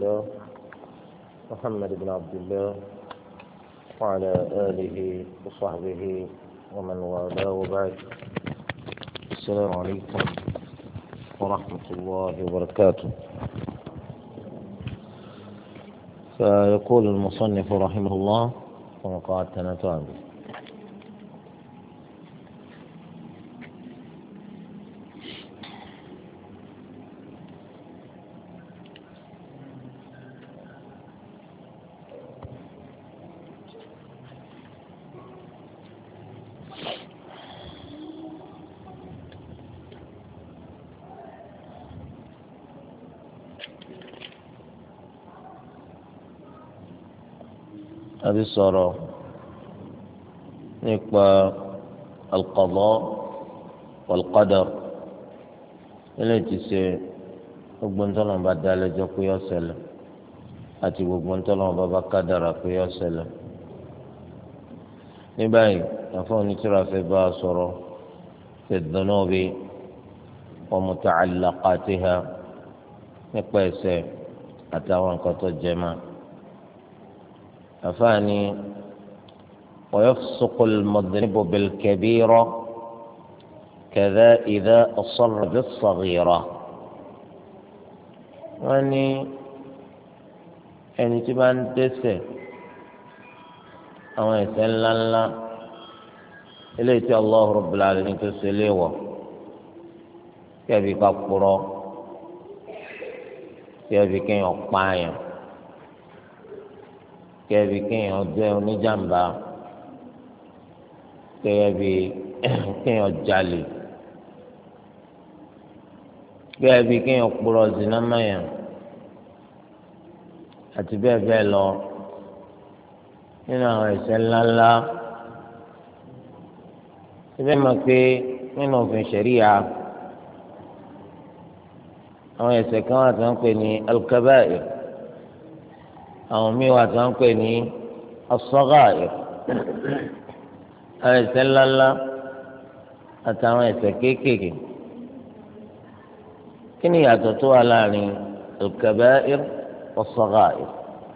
الله محمد بن عبد الله وعلى آله وصحبه ومن والاه وبعد. السلام عليكم ورحمة الله وبركاته. فيقول المصنف رحمه الله كما قال تنتابه: هذه الصورة نقبل القضاء والقدر التي gbogbo ntọ́nà bá dá lẹ́jọ́ pé yọ ṣẹlẹ̀ àti gbogbo ntọ́nà bá kádàrá pé yọ ṣẹlẹ̀. ní báyìí àfọwọ́ onítìrà fẹ́ bá a sọ̀rọ̀ fi dhunubi wa muta'allaqatiha nípa ẹ̀ṣẹ̀ àtàwọn nǹkan tó jẹ mọ́. àfáàní wa yafsuqu al-mudhnibu bil-kabira kadha idha asarra bis-saghira. wọ́n ní ẹni tí bá ń dẹ́ṣẹ̀ àwọn ẹ̀ṣẹ̀ ńláńlá eléyìí tí Allah Rabbul Alamin tó ṣe léèwọ̀ kẹ́ẹ̀bí ká purọ́ kẹ́ẹ̀bí kéèyàn pààyàn kẹ́ẹ̀bí kéèyàn jẹ́ oníjàmbá kẹ́ẹ̀bí kéèyàn jalè kẹ́ẹ̀bí kéèyàn purọ́ zinamaya àti bẹ́ẹ̀ bẹ́ẹ̀ lọ nínú àwọn ẹ̀ṣẹ̀ ńláńlá. síbẹ̀ mọ̀ pé nínú òfin ṣẹ̀ríya àwọn ẹ̀ṣẹ̀ kan wà tí wọ́n ń pè ní al-kaba'ir, àwọn míì wà tí wọ́n ń pè ní as-sagha'ir. àwọn ẹ̀ṣẹ̀ ńláńlá àtàwọn ẹ̀ṣẹ̀ kéékèèké. kí ni ìyàtọ̀ tó wà láàrin al-kaba'ir was-sagha'ir?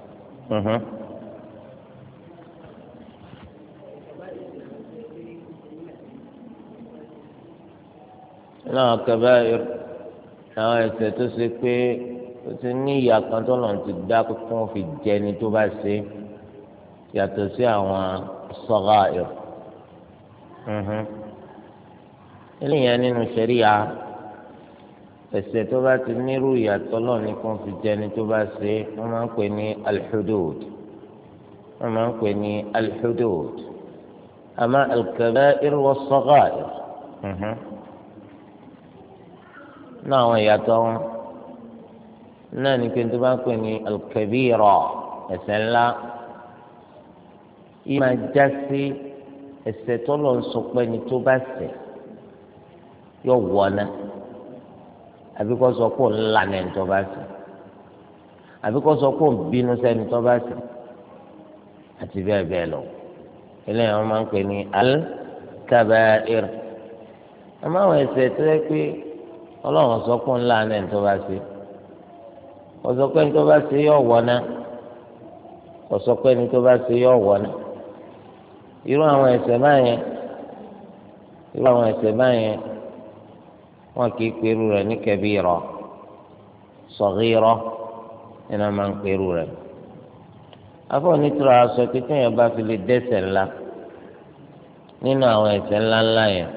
náà kaba'ir àwọn ẹ̀ṣẹ̀ tó ṣe pé ó ti ní ìyà kan tó lọ́n ti dá kó wọ́n fi jẹni tó bá ṣe yàtọ̀ sí àwọn sagha'ir. eléyìí nínú ṣẹ̀ríya ẹ̀ṣẹ̀ tó bá ti nírú ìyàtọ̀ lọ́n ní kó fi jẹni tó bá ṣe wọ́n máa ń pè ní al-hudud. wọ́n máa ń pè ní al-hudud. àmọ́ al-kaba'ir was-sagha'ir náà àwọn ìyàtọ̀ wọn náà ní pé tó bá ń pè ní al-kabira ẹ̀ṣẹ̀ ńlá yìí máa já sí ẹ̀ṣẹ̀ tó lọ ń sọ pé ní tó bá ṣẹ̀ yóò wọná àbí kó sọ pé òun lànà ẹni tó bá ṣẹ̀ àbí kó sọ pé òun bínú sẹ́ni tó bá ṣẹ̀ àti bẹ́ẹ̀ bẹ́ẹ̀ lọ. eléyìí wọn máa ń pè ní al-kaba'ir. àmọ́ àwọn ẹ̀ṣẹ̀ tó yẹ pé ọlọ́run sọ pé ńlá náà tó bá ṣe ọsọ pé ní tó bá ṣe yọ wọná ọsọ pé ní tó bá ṣe yọ wọná. irú àwọn ẹ̀ṣẹ̀ báyẹn wọn kì í pẹ̀lú rẹ̀ ní kabira, saghira nínú máa ń pẹ̀lú rẹ̀. afọ nítorí aṣọ pé téèyàn bá fi lè dẹ́ṣẹ̀ ńlá nínú àwọn ẹ̀ṣẹ̀ ńláńlá yẹn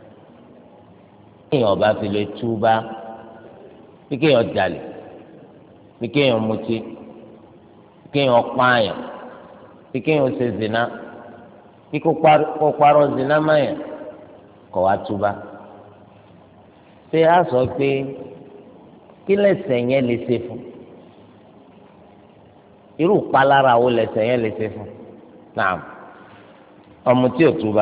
kéèyàn bá fi lè túbá bí kéèyàn jalè bí kéèyàn mutí bí kéèyàn pààyàn bí kéèyàn ṣe zina bí kò parọ́ zina máyà kọ̀ wá túbá. ṣé a sọ pé kí lẹ́ṣẹ̀ yẹn lè ṣe fún irú palára wo lẹ́ṣẹ̀ yẹn lè ṣe fún? naam, ọ̀mùtí ò túbá,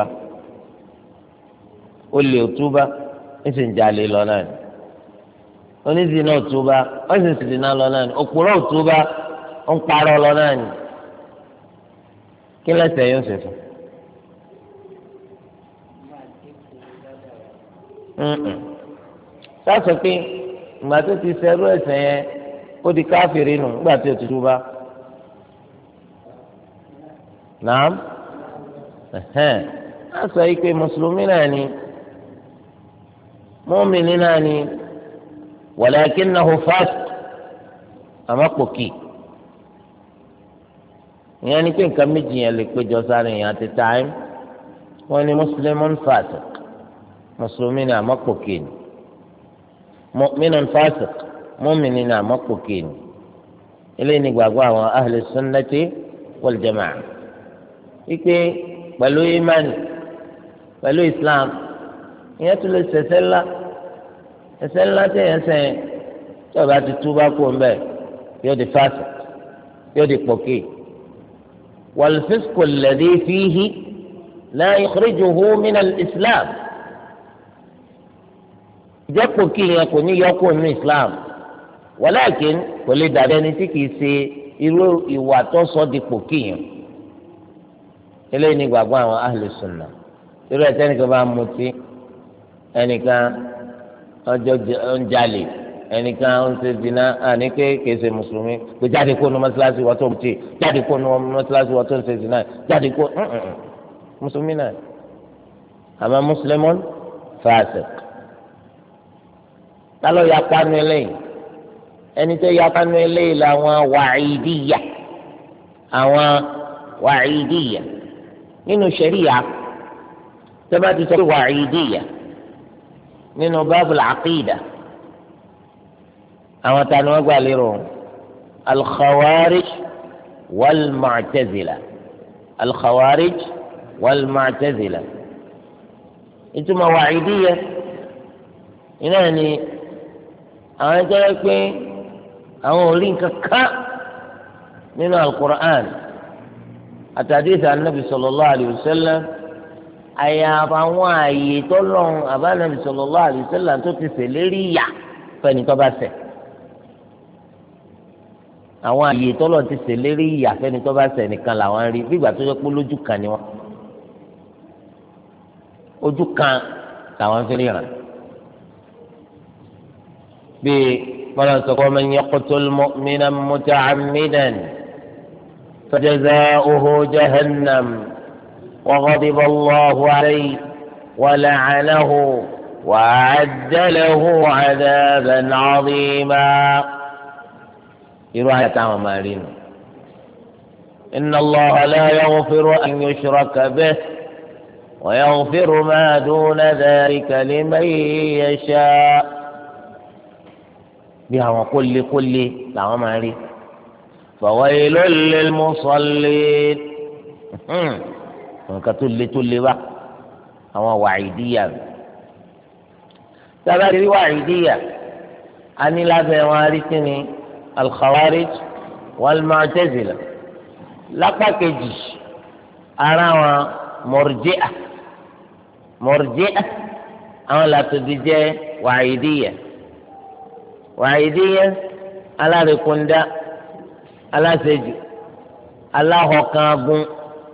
olè ò túbá, ẹsẹ̀ ń jalè lọ náà ni, oníṣìí náà túbá, ẹsẹ̀ ń sìnà lọ náà ni, òpùrọ́ ò túbá, ó ń parọ́ lọ náà ni. kí lẹ́ṣẹ̀ yóò ṣe fún? sáà sọ pé ìgbà tó ti ṣerú ẹ̀ṣẹ̀ yẹn ó di káfìrí nù nígbà tí ó ti túbá. Nàám á sọ yìí pé mùsùlùmí náà ni mùmínì náà ni walakinnahu fasiq àmọ́ pòkì. ìyẹn ni pé nǹkan méjì yẹn lè péjọ sáré yẹn àti táìm wọ́n ní muslimun fasiq mùsùlùmí ni àmọ́ pòkì ni mu'minun fasiq mùmínì ni àmọ́ pòkì ni eléyìí ni gbàgbọ́ àwọn ahli sunnati wal jama'a wípé pẹ̀lú imani pẹ̀lú islam ìyẹn tún lè ṣẹ̀ṣẹ̀ ńlá ẹ̀ṣẹ̀ ńlá tẹ̀yẹ̀ sẹ́yìn tí ọba ti túbá kó ń bẹ̀ yóò di fásitì yóò di pòkì wal-fisqu alladhi fihi la yukhrijuhu min al-islam ìjẹ́ pòkì yẹn kò ní yọ kó nínú islam walakin kò lè dàbí ẹni tí kìí ṣe irú ìwà tó sọ di pòkì yẹn eléyìí ni gbàgbọ́ àwọn ahlu sunnah irú ẹ̀ tẹ́nìkan bá mutí ẹnìkan ọjọ́ ń jalè ẹnìkan ń ṣe zina àní pé kìí ṣe mùsùlùmí pé jáde kó nu mọ́ṣáláṣí wọ́n tó ń tì jáde kó nu mọ́ṣáláṣí wọ́n tó ń ṣe zina jáde kó mùsùlùmí náà àmọ́ muslimun fasiq tálọ́ ya panu eléyìí ẹni tó ya panu eléyìí làwọn wàhídìyà àwọn wàhídìyà nínú ṣẹ̀ríyà tẹ́bá ti sọ pé wàhídìyà nínú bábùl àkídà àwọn tani wọ́n gbà lérò alkhawarij wal-mu'tazila alkhawarij wal-mu'tazila ìtumọ̀ wàhídìyà iná ni àwọn ẹjọ́ yẹ pé àwọn ò rí nǹkan kan nínú alukur'an àtàdéhùn anabi sallallahu alayhi wa sallam àyàfà àwọn ààyè tó lọ́n àbánabi sallallahu alayhi wa sallam tó ti ṣèlérí yà fẹ́ni tó bá ṣẹ̀ àwọn ààyè tó lọ́n ti ṣèlérí yà fẹ́ni tó bá ṣẹ̀ nìkan làwọn rí bí ìgbà tó yẹ pé lójú kan ni wọ́n ojú kan làwọn fi ríran bíi wọn sọ pé man yaqtul mu'minan muta'ammidan fajaza'uhu jahannam wa ghadiba Allahu alayhi wa la'anahu wa a'adda lahu 'adaban 'azima. irú àyà táwọn máa rí nu. inna Allaha la yaghfiru an yushraka bihi wa yaghfiru ma duna dhalika liman yasha'. bí àwọn kólé làwọn máa rí fawailul lil musallin nǹkan tó le wá àwọn wàhídìyà sábàá rí wàhídìyà anílábẹ́ wọn rí kíni al-khawarij wal-mu'tazila lápá kejì ara wọn murji'ah àwọn làtòdì jẹ́ wàhídìyà. wàhídìyà alárèkúndá aláṣejù aláhọkàngun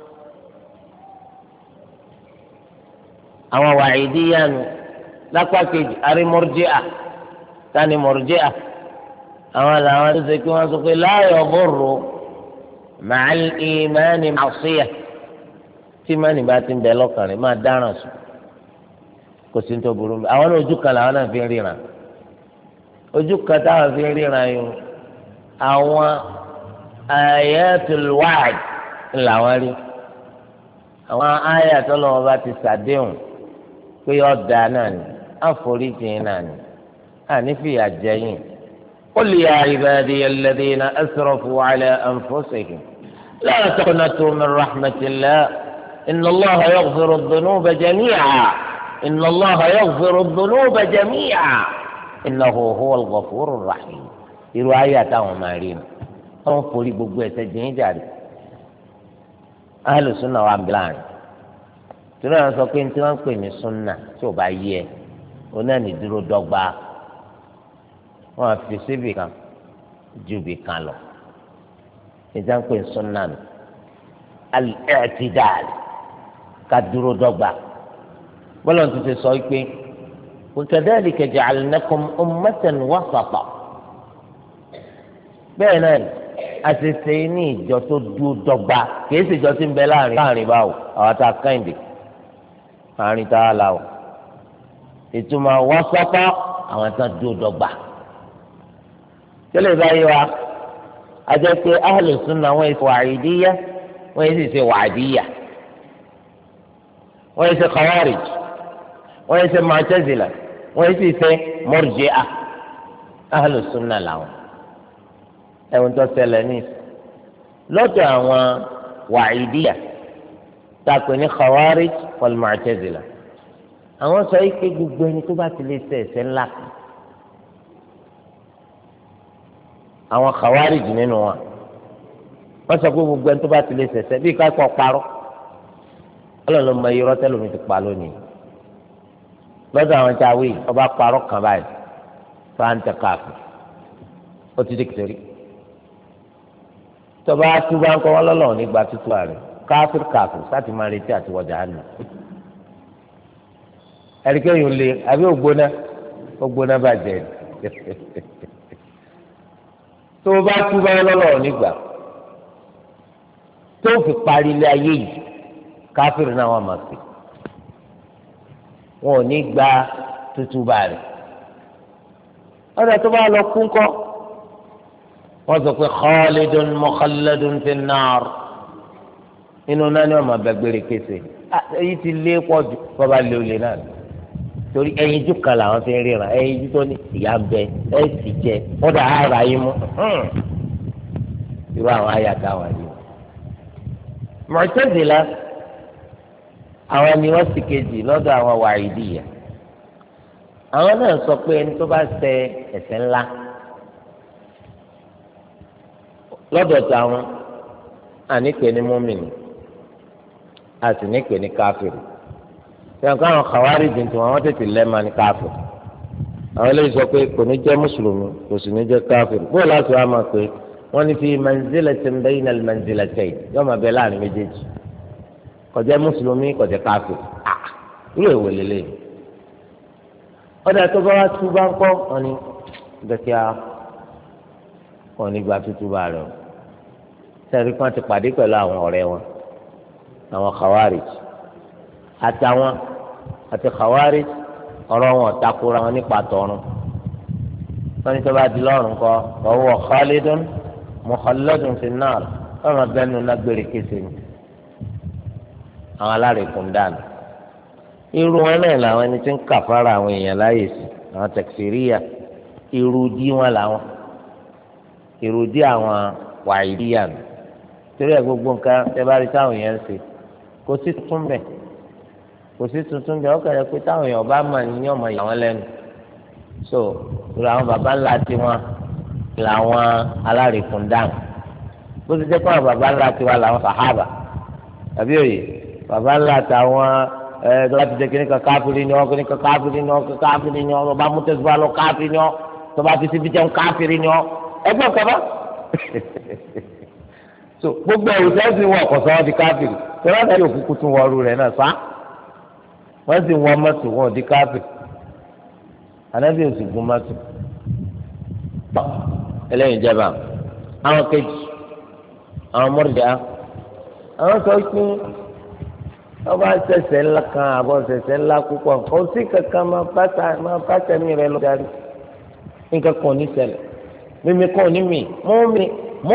àwọn wàhídìyà nù lápá kejì arí murji'a tani murji'a àwọn làwọn tó ṣe kí wọn sọ pé la yadurru ma'al imani ma'siyah tí mánì bá ti ń bẹ lọ́kàn rẹ̀ máa dáràn sùn kò sí ní tó burú àwọn náà ojú kan làwọn náà fi ń ríran ojú kan táwọn fi ń ríran yìí àwọn ayatul wa'd làwọn rí àwọn àyà tó lọ́wọ́ bá ti sàdéhùn pé ọ̀dà náà ni àforíjì náà ni ànífìyà jẹ́yìn qul ya ibadiya alladhina asrafu ala anfusihim la taqnatu min rahmatillah inna Allaha yaghfiru dhunuba jami'a inna Allaha yaghfiru dhunuba jami'a innahu huwal ghafurur rahim irú ayé àtàwọn máa rí nu wọn forí gbogbo ẹ̀ṣẹ̀ jìnnì jàre ahlu sunna wa blan tí wọn sọ pé tí wọn pè ní sunna tí ò bá yẹ ọ náà ní dúró dọ́gba wọn fi síbì kan ju bì kan lọ ìjà ń pè ní sunna nù al-i'tidal ká dúró dọ́gba bọ́lá tó ti sọ pé. وكذلك جعلناكم أمة وسطا bẹ́ẹ̀ náà àṣìṣe ní ìjọ tó dúró dọ́gba kìí ṣe ìjọ tí ń bẹ láàrin báwo àwọn tá a kẹ́hìndé àárín tá a là o ìtumọ̀ wọ́n sọ́kọ́ àwọn tó dúró dọ́gba tẹ́lẹ̀ báyìí wa a jẹ́ pé ahlu sunna wọ́n yìí ṣe wàhídíyà wọ́n yìí ṣe wàdíyà wọ́n yìí ṣe khawarij wọ́n yìí ṣe mu'tazila wọ́n yìí ṣe murji'ah ahlu sunna làwọn ẹ̀wọ̀n tó ṣẹlẹ̀ ní lọ́dọ̀ àwọn wàhídíyà tá a pè ní khawarij wal mu'tazila àwọn sọ yìí pé gbogbo ẹni tó bá ti lè ṣe ẹ̀ṣẹ̀ ńlá kan àwọn khawarij nínú wa wọ́n sọ pé gbogbo ẹni tó bá ti lè ṣe ẹ̀ṣẹ̀ bíi kápọ̀ parọ́ ọlọ́run ló mọ iye rọ́tẹ́ lómi ti pa lónìí lọ́dọ̀ àwọn tí a wí ọba parọ́ kan báyìí fáńtẹ̀ káàfù ó ti di kìtìrì tọba túbọ̀ ń kọ́ wọn lọ́lọ́run nígbà tútù rẹ̀ káfíìr káfíìr sáti máa retí àti wọjà àná ẹ̀ríkẹ́ yìí ń le àbí ògbóná bàjẹ́ tó o bá túbọ̀ lọ́lọ́run nígbà tó o fi parí ilé ayé yìí káfíìr náà wọ́n máa pè wọn ò ní gba tútù bá rẹ̀ ọ̀dà tó bá lọ kún kọ́ wọ́n sọ pé khalidun mukhalladun fi nnar inú náà ni wọ́n máa bẹ gbére kése èyí ti lé pọ̀ jù wọ́n bá lé olè náà torí ẹyin jù kan làwọn fi ń ríran ẹyin jù tó ní ìyá ń bẹ ẹ sì jẹ wọ́n dà ara yín mú irú àwọn àyàtà wà yìí. Mu'tazila àwọn ni wọ́n sì kejì lọ́dọ̀ àwọn wàhídíyà àwọn náà sọ pé ẹni tó bá ṣe ẹ̀ṣẹ̀ ńlá lọ́dọ̀ táwọn àníkè ní mùmínì a sì níkè ní káfíìrì ṣé káwọn kàwárí dìntì wọn tètè lẹ́ẹ̀ma ní káfíìrì àwọn eléyìí sọ pé kò ní jẹ́ mùsùlùmí kò sì ní jẹ́ káfíìrì bóyá láti wá máa pé wọ́n ní fi manzilatin bayna al-manzilatayn yóò máa bẹ láàrin méjèèjì kò jẹ́ mùsùlùmí kò jẹ́ káfíìrì irú èwo lélẹ̀ ọ̀dà tó bá wá tú bá ń kọ́ wọn ni dẹ́kíá wọn ní gba tútù bá rẹ̀ o sẹ́ẹ̀rí kan ti pàdé pẹ̀lú àwọn ọ̀rẹ́ wọn àwọn khawarij àti khawarij ọ̀rọ̀ wọn takora wọn nípa tọ̀run wọn ní tó bá di lọ́rùn kọ́ ọwọ́ khalidun mukhalladun fi nnar wọn máa bẹ́ẹ̀ nu lágbèrè kése ni àwọn alárèkún dànù irú wọn náà làwọn ẹni tí ń kàfàrà àwọn èèyàn láyè sí àwọn tẹkfìríyà irú dí wọn làwọn irú dí àwọn wàhídíyà nù torí ẹ gbogbo nǹkan ẹ bá rí táwọn èèyàn ń ṣe kò sí tuntun bẹ kò sí tuntun bẹ ọkàn rẹ pé táwọn èèyàn bá mà ní ọmọ ìyá wọn lẹ́nu so irú àwọn baba ńlá tiwọn làwọn alárèkún dànù bó ti jẹ́ pé àwọn baba ńlá tiwa làwọn sàhábà tàbí òye baba ńlá tàwọn tọ́ba ti jẹ́ kí ní ka káfíìrì ni ọ́ kí ní ka káfíìrì ni ọ́ kí káfíìrì ni ọ́ tọ́ba mútẹ́síwá lọ káfíìrì ni ọ́ tọ́ba fi síbi jẹun káfíìrì ni ọ́ ẹgbẹ́ kaba so gbogbo ẹ̀rù sẹ́sìn wọ ọ̀kọ̀ sọ́wọ́ di káfíìrì tọ́ba náà yóò kúkú tún wọ́ọ́rù rẹ̀ náà sá wọ́n sì wọ́n mọ́tò wọn di káfíìrì ànábì òsì gún mọ́tò ẹlẹ́yìn ìjẹba àwọn kejì àwọn mọ́rìjà àwọn sọ pé ọba ṣẹ̀ṣẹ̀ ńlá kan àbọ̀ ṣẹ̀ṣẹ̀ ńlá púpọ̀ kò sí kankan máa bá tẹ̀mí rẹ lọ darí nǹkan kan ní ṣẹlẹ̀ mímí kan ní mí mọ́mí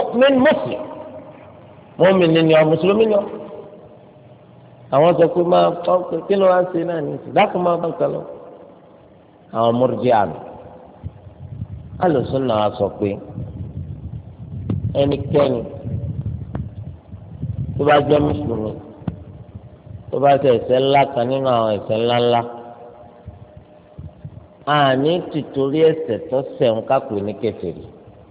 mọ́mí ni ọ mùsùlùmí ni ọ àwọn sọ pé máa kọ́ kí ló wá ṣe náà ní ìsìn dákun máa bá nǹkan lọ àwọn mọ́rìjì àná alùsùn náà sọ pé ẹnikẹ́ni tó bá jẹ́ mùsùlùmí tó bá ṣe ẹ̀ṣẹ̀ ńlá kan nínú àwọn ẹ̀ṣẹ̀ ńláńlá àní tìtorí ẹ̀ṣẹ̀ tó ṣẹ̀ ń kápò ní kèfèrí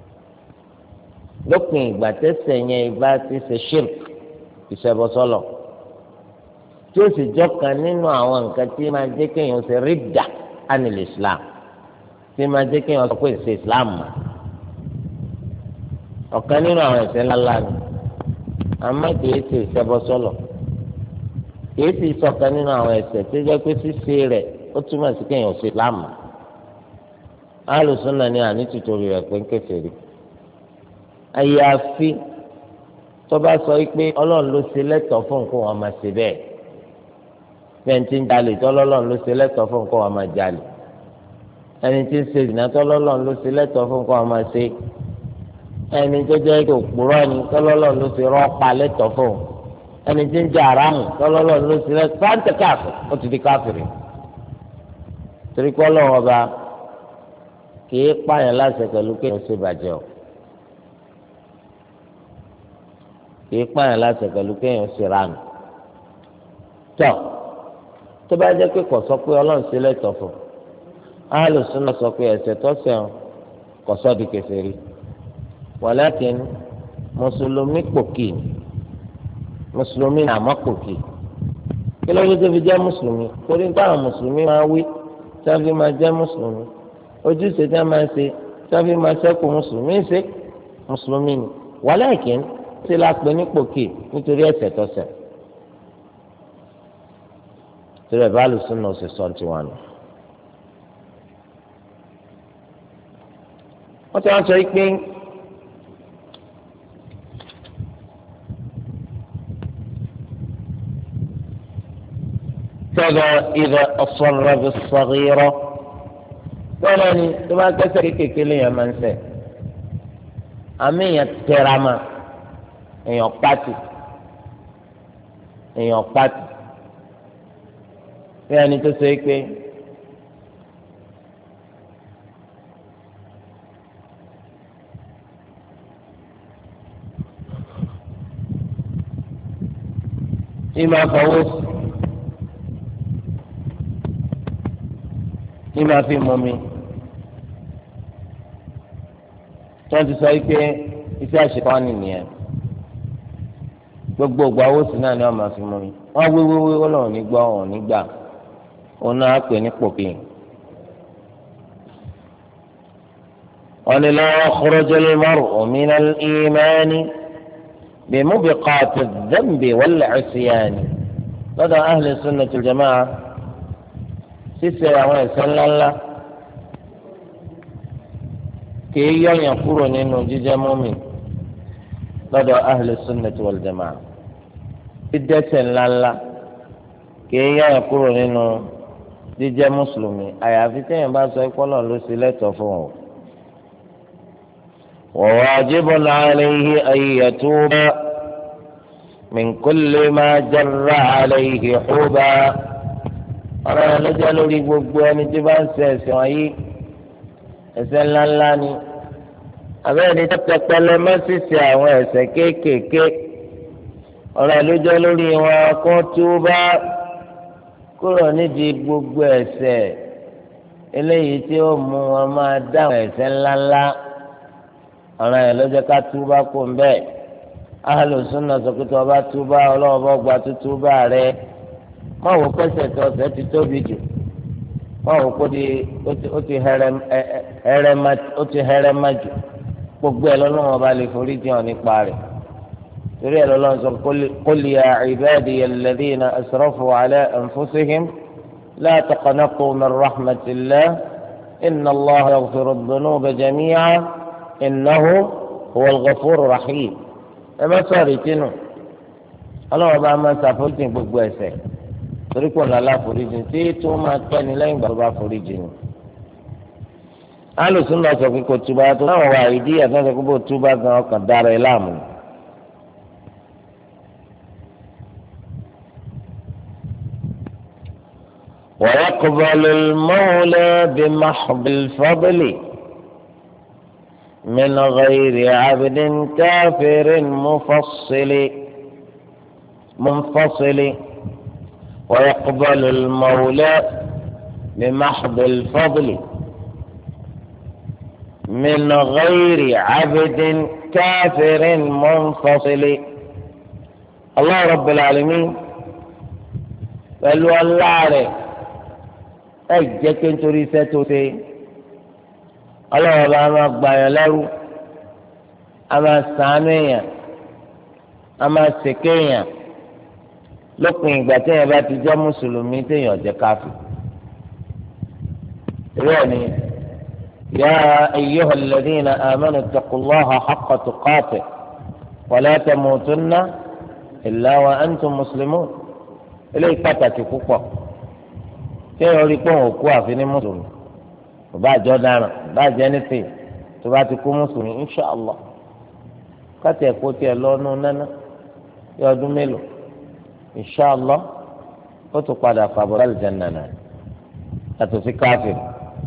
lópin ìgbà tẹ́ṣẹ̀ yẹn ìbá ti ṣe ṣírk ìṣẹbọsọlọ tí ó sì jọkan nínú àwọn nǹkan tí máa jẹ́ kéèyàn ṣe rídà ánìlẹ islam tí máa jẹ́ kéèyàn sọ pé ṣe islam mọ́ ọ̀kan nínú àwọn ẹ̀ṣẹ̀ ńláńlá ni àmọ́ kìí ṣe ìṣẹbọsọlọ kìí sì sọ̀kan nínú àwọn ẹ̀ṣẹ̀ tó jẹ́ pé ṣíṣe rẹ̀ ó túmọ̀ sí kéèyàn ṣe islam mọ́ alùsùn náà ni àní tìtorí rẹ̀ pé ń kèfèrí àyàfi tó bá sọ pé ọlọ́run ló ṣe lẹ́tọ̀ọ́ fún nǹkan wọn máa ṣe bẹ́ẹ̀ bẹ́ẹ̀ tí ń jalè tọ́lọ́run ló ṣe lẹ́tọ̀ọ́ fún nǹkan wọn máa jalè ẹni tí ń ṣe ìdìnnà tọ́lọ́run ló ṣe lẹ́tọ̀ọ́ fún nǹkan wọn máa ṣe ẹni tó jẹ́ òpùrọ́ ni tọ́lọ́run ló ṣe rọ́ọ̀pá lẹ́tọ̀ọ́ fún ẹni tí ń jẹ àràmù tọ́lọ́run ló ṣe lẹ́tọ̀ọ́ fáńtẹ̀ káàfù ó ti di káfìrì torí pé ọlọ́run ọba kì í pààyàn láṣẹ pẹ̀lú pé ó ṣe bàjẹ́ o kì í pààyàn láṣẹ pẹ̀lú pé ó ṣe ránù tó bá jẹ́ pé kò sọ pé ọlọ́run ṣe lẹ́tọ̀ọ́ fún Ahlus-Sunnah sọ pé ẹ̀ṣẹ̀ tó ṣẹ̀ kò sọ di kèfèrí walakin mùsùlùmí pòkì mùsùlùmí àmọ́ pòkì kí ló dé tó fi jẹ́ mùsùlùmí torí táwọn mùsùlùmí máa wí tí wọ́n fi máa jẹ́ mùsùlùmí ojúṣe tí wọ́n máa ṣe tí wọ́n fi máa ṣẹ́kù mùsùlùmí ṣe mùsùlùmí ni walakin ṣe la pè ní pòkì nítorí ẹ̀ṣẹ̀ tó ṣẹ̀ torí ẹ̀ bá Ahlus-Sunnah ṣe sọ tiwọn nù. wọ́n ti wá sọ pé كذا إذا أصر بالصغيرة ولن ما كسرك كلية من سي أمي الترامة يقاتي يعني تسيك إما فوز ní máa fi mọ mi tí wọ́n ti sọ pé iṣẹ́ àṣetọ́ni nìyẹn gbogbo ògbà owó sí náà ni wọ́n máa fi mọ mi wọ́n wíwíwí ó lọ́wọ́ ní gbọ́ ọ̀hún nígbà òun náà pè ní pòkì. wọ́n ní law kharaja al-mar'u min al-imani bi mubiqati adh-dhanbi wal-'isyan lọ́dọ̀ ahli sunnah wal-jamā'ah ṣíṣe àwọn ẹ̀ṣẹ̀ ńláńlá kìí yọ̀yàn kúrò nínú jíjẹ́ mùmínì lọ́dọ̀ ahlu sunnati wal jamaa dídẹ́ṣẹ̀ ńláńlá kìí yọ̀yàn kúrò nínú jíjẹ́ mùsùlùmí àyàfi téèyàn bá sọ ikú náà ló ṣe lẹ́tọ̀ọ́ fún ọ. wa wajibun alayhi an yatuba min kulli ma jarra alayhi huba. ọ̀rọ̀ yẹn ló jẹ́ lórí gbogbo ẹni tí bá ń ṣe ẹ̀ṣẹ̀ wọ̀nyí ẹ̀ṣẹ̀ ńláńlá ni àbẹ́ẹ̀ni tó tẹpẹlẹ mẹ́sìsì àwọn ẹ̀ṣẹ̀ kéékèèké ọ̀rọ̀ yẹn ló jẹ́ lórí wọn kó túbá kúrò nídìí gbogbo ẹ̀ṣẹ̀ eléyìí tí ó mú wọn máa dáhùn ẹ̀ṣẹ̀ ńláńlá ọ̀rọ̀ yẹn ló jẹ́ ká túbá kó ń bẹ́ẹ̀ Ahlus-Sunnah sọ pé tí wọ́n bá túbá Ọlọ́run bá gba túbá rẹ̀ má wò pẹ́sẹ̀ tó ọ̀sẹ̀ ti tóbi jù má wò kó ó ti hẹrẹ́mà jù gbogbo ẹ̀ lọ́lọ́wọ́ bá lè forí jìn nípa rẹ̀ torí ẹ̀ lọ́lọ́wọ́ sọ qul ya ibadiya alladhina asrafu ala anfusihim la taqnatu min rahmatillah inna Allaha yaghfiru dhunuba jami'an innahu huwal ghafurur rahim ẹ má sọ̀rọ̀ ìtinú ọlọ́wọ́ bá máa ṣàforíjì gbogbo ẹ̀ṣẹ̀ torí pọ̀ lọ́la foríjì tí tó máa tẹ́ni lẹ́yìn ìgbà tó bá foríjì ni. Ahlus-Sunnah sọ pé kò túbà tó náà wà ìdí ẹ̀fọn sọ pé bó túbà gan ọkàn dára ẹ láàmú. ويقبل المولى بمحض الفضل من غير عبد كافر منفصل ويقبل المولى بمحض الفضل من غير عبد كافر منفصل الله رب العالمين قالوا الله ẹ̀jẹ̀ nítorí iṣẹ́ tó ṣe ọlọ́run bá máa gbà yàn lẹ́rú a máa ṣàánú èèyàn a máa ṣèké èèyàn lópin ìgbà téèyàn bá ti jẹ́ mùsùlùmí téèyàn jẹ́ káfí. ìrẹ́ ni يا أيها الذين آمنوا اتقوا الله حق تقاته ولا تموتن إلا وأنتم مسلمون إليه pàtàkì púpọ̀ kéèyàn rí pé òun kú àfi ní mùsùlùmí kò bá jọ dáná kò bá jẹ nífẹ̀ẹ́ tó bá ti kú mùsùlùmí inṣàlá káti ẹ̀kọ́ tiẹ̀ lọ́nu nánà ní ọdún mélòó inṣàlá ó tún padà fàbọ̀ àlùjánnà náà yàtọ̀ sí káfíìn.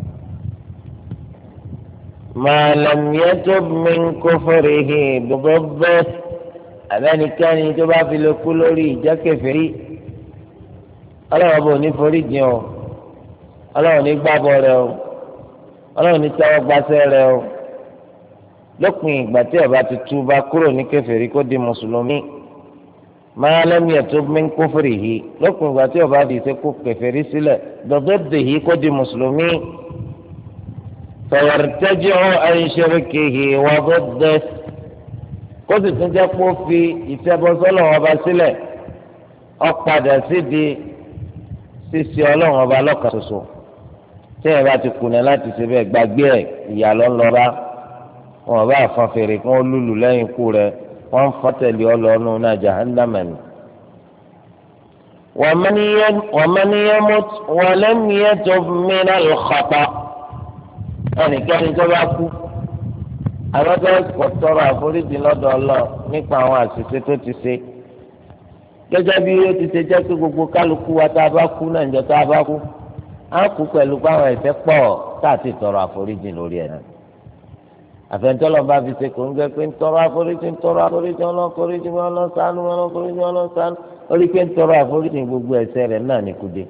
ما لم يتب من كفره بضبه أباني كان يتبع في الكلوري جاك فري الله أبو نفوري جيو الله نقبع له الله نتوقع بسره lópin ìgbà tí ọba ti túbà kúrò ní kèfèrí kó di mùsùlùmí ما لم يتب من كفره lópin ìgbà tí ọba ti ṣe kó kèfèrí sílẹ̀ بضده kó di mùsùlùmí. فيرتجع عن شركه وضده kóòtù tún jẹ́ kó fi ìṣẹ́bọsọ́lọ́ ọba sílẹ̀ ọ̀padà sí di ṣíṣe ọlọ́run ọba lọ́kàn ṣoṣo tí ẹ̀ bá ti kùnà láti ṣe bẹ́ẹ̀ gbàgbé ẹ̀ ìyá lọ́lọ́ra wọn bá fọn fèrè kí wọ́n lùlù lẹ́yìn ikú rẹ̀ wọ́n ń fọ́tẹ̀lì ọlọ́run náà jahannama ni. ومن يمت ولم يتب من الخطأ ẹnikẹ́ni tó bá kú àlọ́jọ́ kò tọrọ àforíjì lọ́dọ̀ Ọlọ́run nípa àwọn àṣìṣe tó ti ṣe gẹ́gẹ́ bí ó ti ṣe jẹ́ pé gbogbo kálukú wa tá a bá kú náà níjọ́ tá a bá kú á kú pẹ̀lú báwọn ẹ̀ṣẹ̀ pọ̀ tá a ti tọrọ àforíjì lórí ẹ̀ náà àfẹnitọ́lọ́ bá fi ṣe kò ń gbẹ pé ń tọrọ àforíjì ọlọ́foríjì ọlọ́sánú orí pé ń tọrọ àforíjì gbogbo ẹ̀ṣẹ̀ rẹ̀ náà ní kúdé.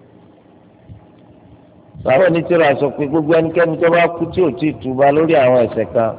sọ̀rọ̀ ní tíra sọ pé gbogbo ẹnikẹ́ni tó bá kú tí ò tí ì túba lórí àwọn ẹ̀ṣẹ̀ kan.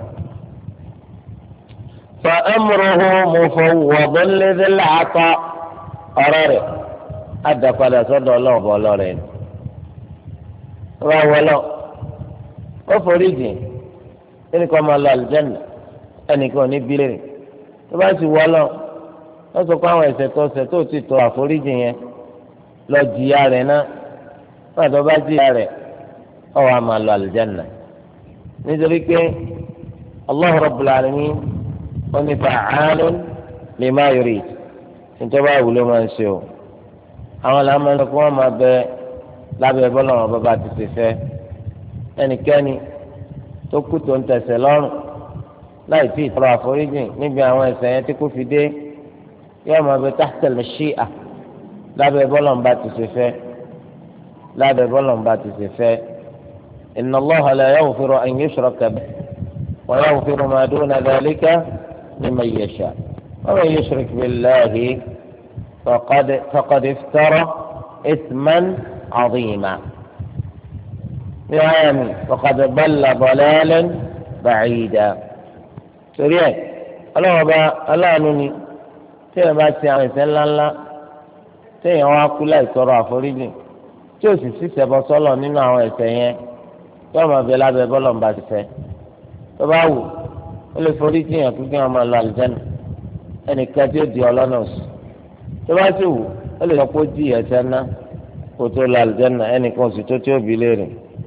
fa amruhu mufawwadun lidhil 'ata ọ̀rọ̀ rẹ̀ àdàpadà sọ́dọ̀ ọlọ́ọ̀bọ ọlọ́rẹ̀ ni. wọ́n á wọlọ́ ó forí jìn ẹnìkan máa lọ àlùjánnà ẹnìkan ò ní bílẹ̀ tó bá sì wọlọ́ wọ́n sọ pé àwọn ẹ̀ṣẹ̀ tó ṣẹ̀ tó ti tọ àforíjì yẹn lọ jìyà rẹ̀ náà wọ́n àti ọba jìyà rẹ̀ ọ̀ wá máa lọ àlùjánnà nítorí pé Allah Rabbul Alamin wọ́n ní fa'alun lima yurid nítorí àwùlọ máa ń ṣe o àwọn làwọn máa ń sọ pé wọ́n máa bẹ lábẹ́ bọ́lá wọn bàbá ti ṣe fẹ́ ẹnikẹ́ni tó kú tó ń tẹ̀sẹ̀ lọ́rùn láì tí ì tọrọ àforíjì níbi àwọn ẹ̀ṣẹ̀ yẹn tí kò fi dé yóò máa bẹ tahta al-mashi'a lábẹ́ bọ́lá wọn bá ti ṣe fẹ́ lábẹ́ bọ́lá wọn bá ti ṣe fẹ́ inna Allaha la yaghfiru an yushraka bihi wa yaghfiru ma duna dhalika liman yasha wa man yushrik billahi faqad iftara ithman 'azima. يعني فقد ضل ضلالا بعيدا torí ẹ ọlọ́wọ́ bá aláàánú ni téèyàn bá ti àwọn ìṣẹ̀ ńláńlá téèyàn wá kú láì tọrọ àforíjì tí ó sì ṣìṣẹbọ sọ́lọ̀ nínú àwọn ẹ̀ṣẹ̀ yẹn yóò máa bẹ lábẹ́ bọ́lọ̀ ń bá ti fẹ́ tó bá wù ó lè foríjì yẹn kí wọ́n máa lọ àlùjánnà ẹnìkan tí ó di ọlọ́nà oṣù tó bá sì wù ó lè sọ pé ó jí ẹ̀ṣẹ̀ ná kó tó lọ àlùjánnà ẹnìkan oṣù tó tí ó bí léèrè.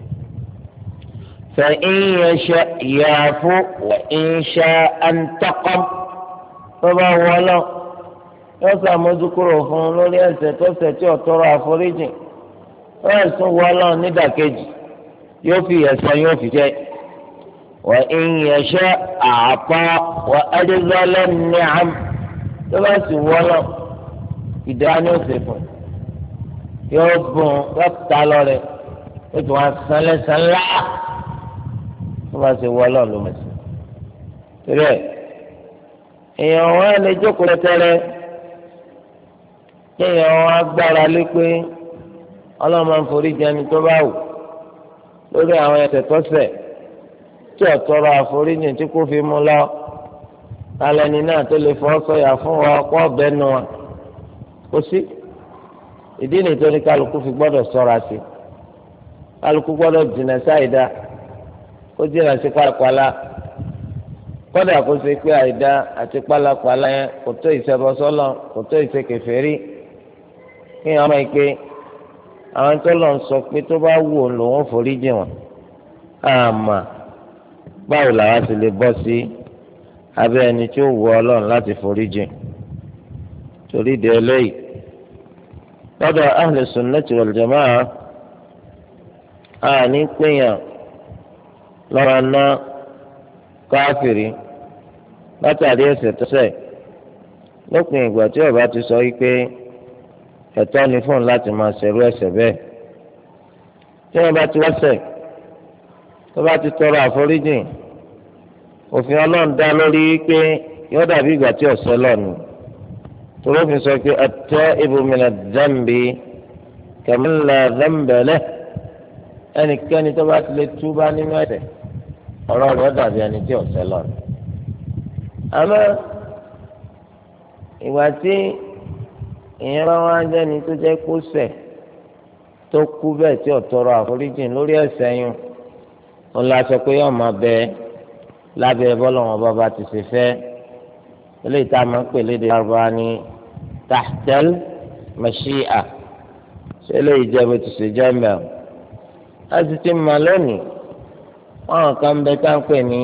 فإن يشاء يعفو وإن شاء انتقم tọ́ba wọlọ́ yóò sàmójúkúrò fún un lórí ẹ̀ṣẹ̀ tó ṣẹ̀ tí ò tọrọ àforíjì wọ́n sún wọlọ́ nídàkejì yóò fi ẹ̀san yóò fi jẹ́ وإن يشاء أعطى وأجزل النعم tọ́ba sì wọlọ́ ìdáni ó ṣe fún yóò bùn yóò ta lọ́rẹ̀ ó tún wá sanlẹ̀sán láà wọ́n bá ṣe wọ́ ọlọ́run ló mọ̀ sí. torí ẹ̀ èèyàn wọn lè jókòó tẹ́tẹ́rẹ́ kí èèyàn wọn agbára lé pé ọlọ́run máa ń forí jẹni tó bá wù lórí àwọn ẹ̀ṣẹ̀ tó ṣẹ̀ tí ọ̀tọ́rọ̀ àforíjì tí kò fi mú lọ alẹ́ni náà tó lè fọ́ sọ̀yà fún wa kó ọ̀bẹ nu wa kó sí ìdí nìtorí kálukú fi gbọ́dọ̀ ṣọ́ra sí kálukú gbọ́dọ̀ jìnnà sáìdá kó jìnnà sí pálapàla kódà kó ṣe pé àìdá àti pálapàla yẹn kò tó ìṣẹbọsọlọ kò tó ìṣekèfèrí kí wọn máa pé àwọn tó lọ sọ pé tó bá wù ọ́ lòun forí jì wọn àmà báwo làwa sì lè bọ́ sí abẹ́ ẹni tí ó wù Ọlọ́run láti foríjìn torí de eléyìí lọ́dọ̀ ahlu sunnati wal jamaa àní pínyàn lọ́ra ná káfìrí látàrí ẹ̀ṣẹ̀ tó ṣẹ̀ lópin ìgbà tí ọba ti sọ wípé ẹ̀tọ́ ni fún un láti máa ṣerú ẹ̀ṣẹ̀ bẹ́ẹ̀ tí wọ́n bá ti wọ́ṣẹ̀ tó bá ti tọrọ àforíjìn òfin Ọlọ́run dá lórí wípé yóò dàbí ìgbà tí ọ̀sẹ̀ lọ́nu torí òfin sọ pé at-ta'ibu mina dhanbi kaman la dhanba lahu ẹnikẹ́ni tó bá ti lè túbá nínú ẹ̀ṣẹ̀ ọ̀rọ̀ rẹ̀ dàbí ẹni tí ọ̀sẹ̀ lọ́nu. àmọ́ ìgbà tí ìyẹn bá wá jẹ́ni tó jẹ́ kó ṣẹ̀ tó kú bẹ́ẹ̀ tí ó tọrọ àforíjìn lórí ẹ̀ṣẹ̀ yẹn òun la sọ pé yóò máa bẹ lábẹ́ bọ́lọ́wọ́n bàbá ti ṣe fẹ́ eléyìí tá a máa ń pè lédè Lárúbáwá ní tahtal mashi'a ṣé eléyìí jẹ́ bó ti ṣe jẹ́ mẹ́rin a sì ti mọ̀ lónìí wọn kan bẹ tá à ń pè ní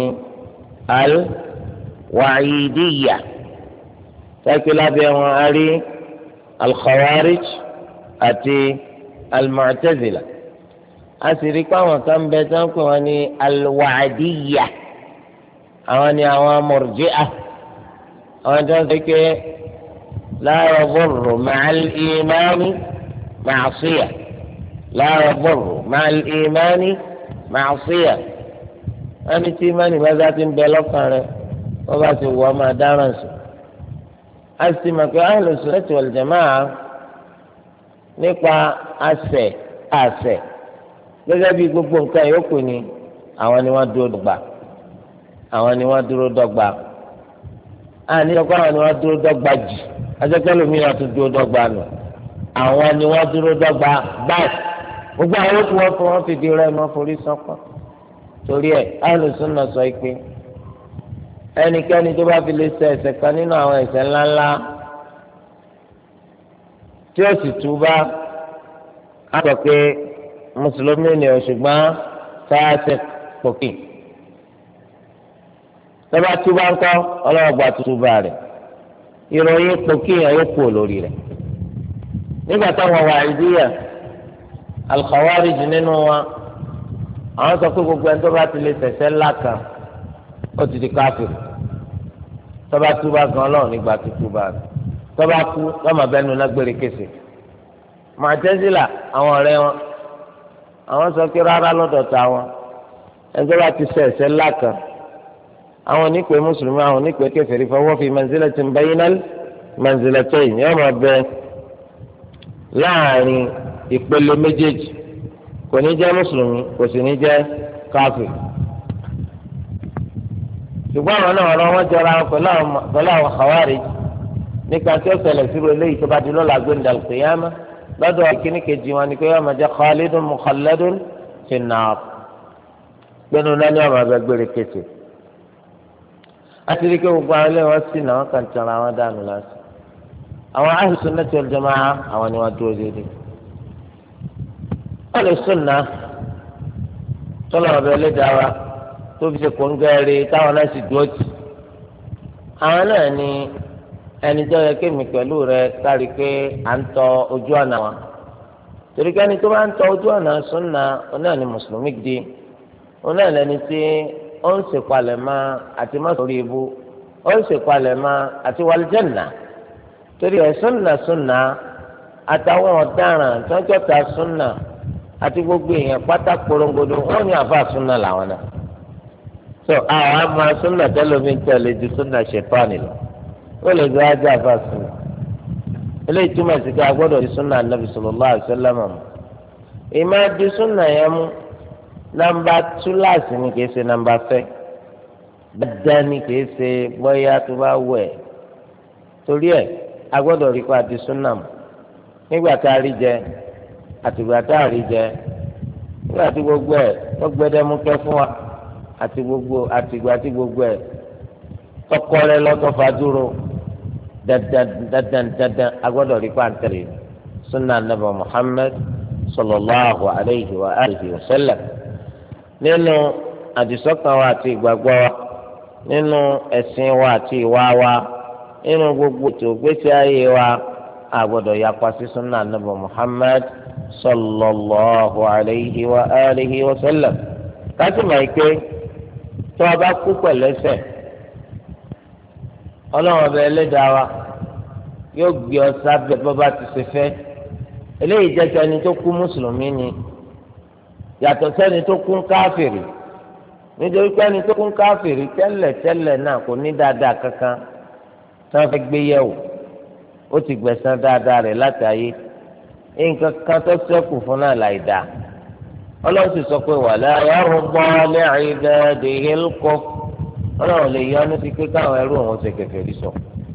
al-wa'idiyya tẹ́kí lábẹ́ wọn a rí al-khawarij àti al-mu'tazila a sì rí pé àwọn kan bẹ tá à ń pè wọn ní al-wa'diyya àwọn ni àwọn murji'ah àwọn tó ń sọ pé la yadurru ma'al imani ma'siyah la yadurru ma'al imani ma'siyah ẹni tí ìmánì bá dá ti ń bẹ lọ́kàn rẹ̀ wọ́n bá ti wọ́ máa dáràn sùn. a sì mọ̀ pé ahlu sunnati wal jamaa nípa àṣẹ gẹ́gẹ́ bí gbogbo nǹkan yòókù ni àwọn ni wọ́n dúró dọ́gba àwọn ni wọ́n dúró dọ́gba àní ọkọ àwọn ni wọ́n dúró dọ́gba jù ajẹ́kẹ́lẹ́ mi náà tún dúró dọ́gba nù àwọn ni wọ́n dúró dọ́gba báyìí gbogbo àwọn yòókù wọn fún wọn fìdí rẹ̀ mọ́ forí sọ́kàn torí ẹ̀ ahlu sunna sọ pé ẹnikẹ́ni tó bá fi lè ṣe ẹ̀ṣẹ̀ kan nínú àwọn ẹ̀ṣẹ̀ ńláńlá tí ó sì túbá á sọ pé mùsùlùmí ni ò ṣùgbọ́n fáṣẹ pòkì tọ́ba túbá ńkọ́ ọlọ́wọ́ gba túbá rẹ̀ ìròyìn pòkì yẹn yóò kú lórí rẹ̀ nígbà táwọn wàhídíyà al-khawarij nínú wa àwọn sọ pé gbogbo ẹni tó bá ti lè ṣẹ̀ṣẹ̀ ńlá kan ó ti di káfíìn tọ́ba túbá gan ọlọ́run nígbà tó túbá rẹ̀ tọ́ba kú lọ́mọ bẹ́nu lágbèrè kése Mu'tazila àwọn ọ̀rẹ́ wọn àwọn sọ pé rárá lọ́dọ̀ táwọn ẹni tó bá ti ṣẹ̀ ẹ̀ṣẹ̀ ńlá kan àwọn onípe mùsùlùmí àwọn onípe kèfèrí fọwọ́ fi manzilatin baynal manzilatayn yóò máa bẹ láàrin ìpele méjèèjì kò ní jẹ́ mùsùlùmí kò sì ní jẹ́ káfíìn ṣùgbọ́n àwọn náà ọ̀rọ̀ wọn jọra pẹ̀lú àwọn Khawarij nípa tí ó ṣẹlẹ̀ sí eléyìí tó bá di lọ́la gbẹ̀ndà al-qiyama lọ́dọ̀ ìkíní kejì wọn ni pé wọ́n máa jẹ́ khalidun mukhalladun fi an-nar gbẹ̀nu náà ni wọ́n máa bẹ gbére kété àti rí i pé gbogbo àwọn ilé wọn sì náà wọn kàn tẹ̀ra wọn dànù lásì àwọn ahlu sunnati wal jamaa àwọn ni wọ́n dúró déédéé ahlu sunnah tọ́lọ̀ ọ̀bẹ ẹlẹ́dàá wa tó fi ṣe kóńgẹ́rẹ́ táwọn náà sì dúró tì àwọn náà ni ẹni tó yẹ kémi pẹ̀lú rẹ kárí pé à ń tọ ojú ọ̀nà wa torí kẹ́ni tó bá ń tọ ojú ọ̀nà súnà onáà ni mùsùlùmí gidi onáà lẹni tí ó ń ṣèpalẹ̀mọ́ àti mọ́sórí ibú ó ń ṣèpalẹ̀mọ́ àti wàlìjẹ́nà torí ẹ̀ súnà àtàwọn ọ̀daràn tó ń jọ́ta súnà àti gbogbo èèyàn pátá korongodo wọ́n ní àfa súnà làwọn náà so àwọn àmà súnà tẹlifí tẹ̀lé ju súnà ṣèpánì lọ ó lè gbé ajá àfa súnà eléyìí túmọ̀ sí ká gbọ́dọ̀ di súnà nàbì sallallahu alaihi wasallam ìmọ̀ di súnà yẹn mú nàmbà túláàsì ni kìí ṣe nàmbà fẹ́ dáadáa ni kìí ṣe bóyá tó bá wẹ̀ torí ẹ̀ a gbọ́dọ̀ rí kó a di súnà mú nígbà tá a rí jẹ àtìgbà tá a rí jẹ nígbà tí gbogbo ẹ̀ tó gbẹdẹmú kẹ fún wa àti gbogbo àtìgbà tí gbogbo ẹ̀ tọkọrẹ lọtọfà dúró dandan agbọ́dọ̀ rí pàǹtẹrì sunna anabi Muhammad sallallahu alayhi wa alihi wa sallam nínú àdìsọ́kàn wa àti ìgbàgbọ́ wa nínú ẹ̀sìn wa àti ìwà wa nínú gbogbo ètò ìgbésí ayé wa a gbọ́dọ̀ yapa sí sunnah Ànábì Muhammad sallallahu alayhi wa alihi wa sallam. káṣí máa ké tó o bá kú pẹ̀lú ẹ̀ṣẹ̀ ọlọ́run ọba ẹlẹ́dàá wa yóò gbé ọ sábẹ́ bó bá ti ṣe fẹ́. eléyìí jẹ́ sẹ́ni tó kú mùsùlùmí ni yàtọ̀ sẹ́ni tó kú káfìrì, nítorí pé ẹni tó kú káfìrì tẹ́lẹ̀ náà kò ní dáadáa kankan tí wọ́n fẹ́ gbé yẹ̀wò, ó ti gbẹ̀san dáadáa rẹ̀ láti ayé, nǹkan kan tó ṣẹ́kù fún náà láì dáa. ọlọ́run sì sọ pé wala yarda li ibadihil kufr, ọlọ́run lè yọ ọ́nú sí pé káwọn ẹrú òun ṣe kèfèrí sọ.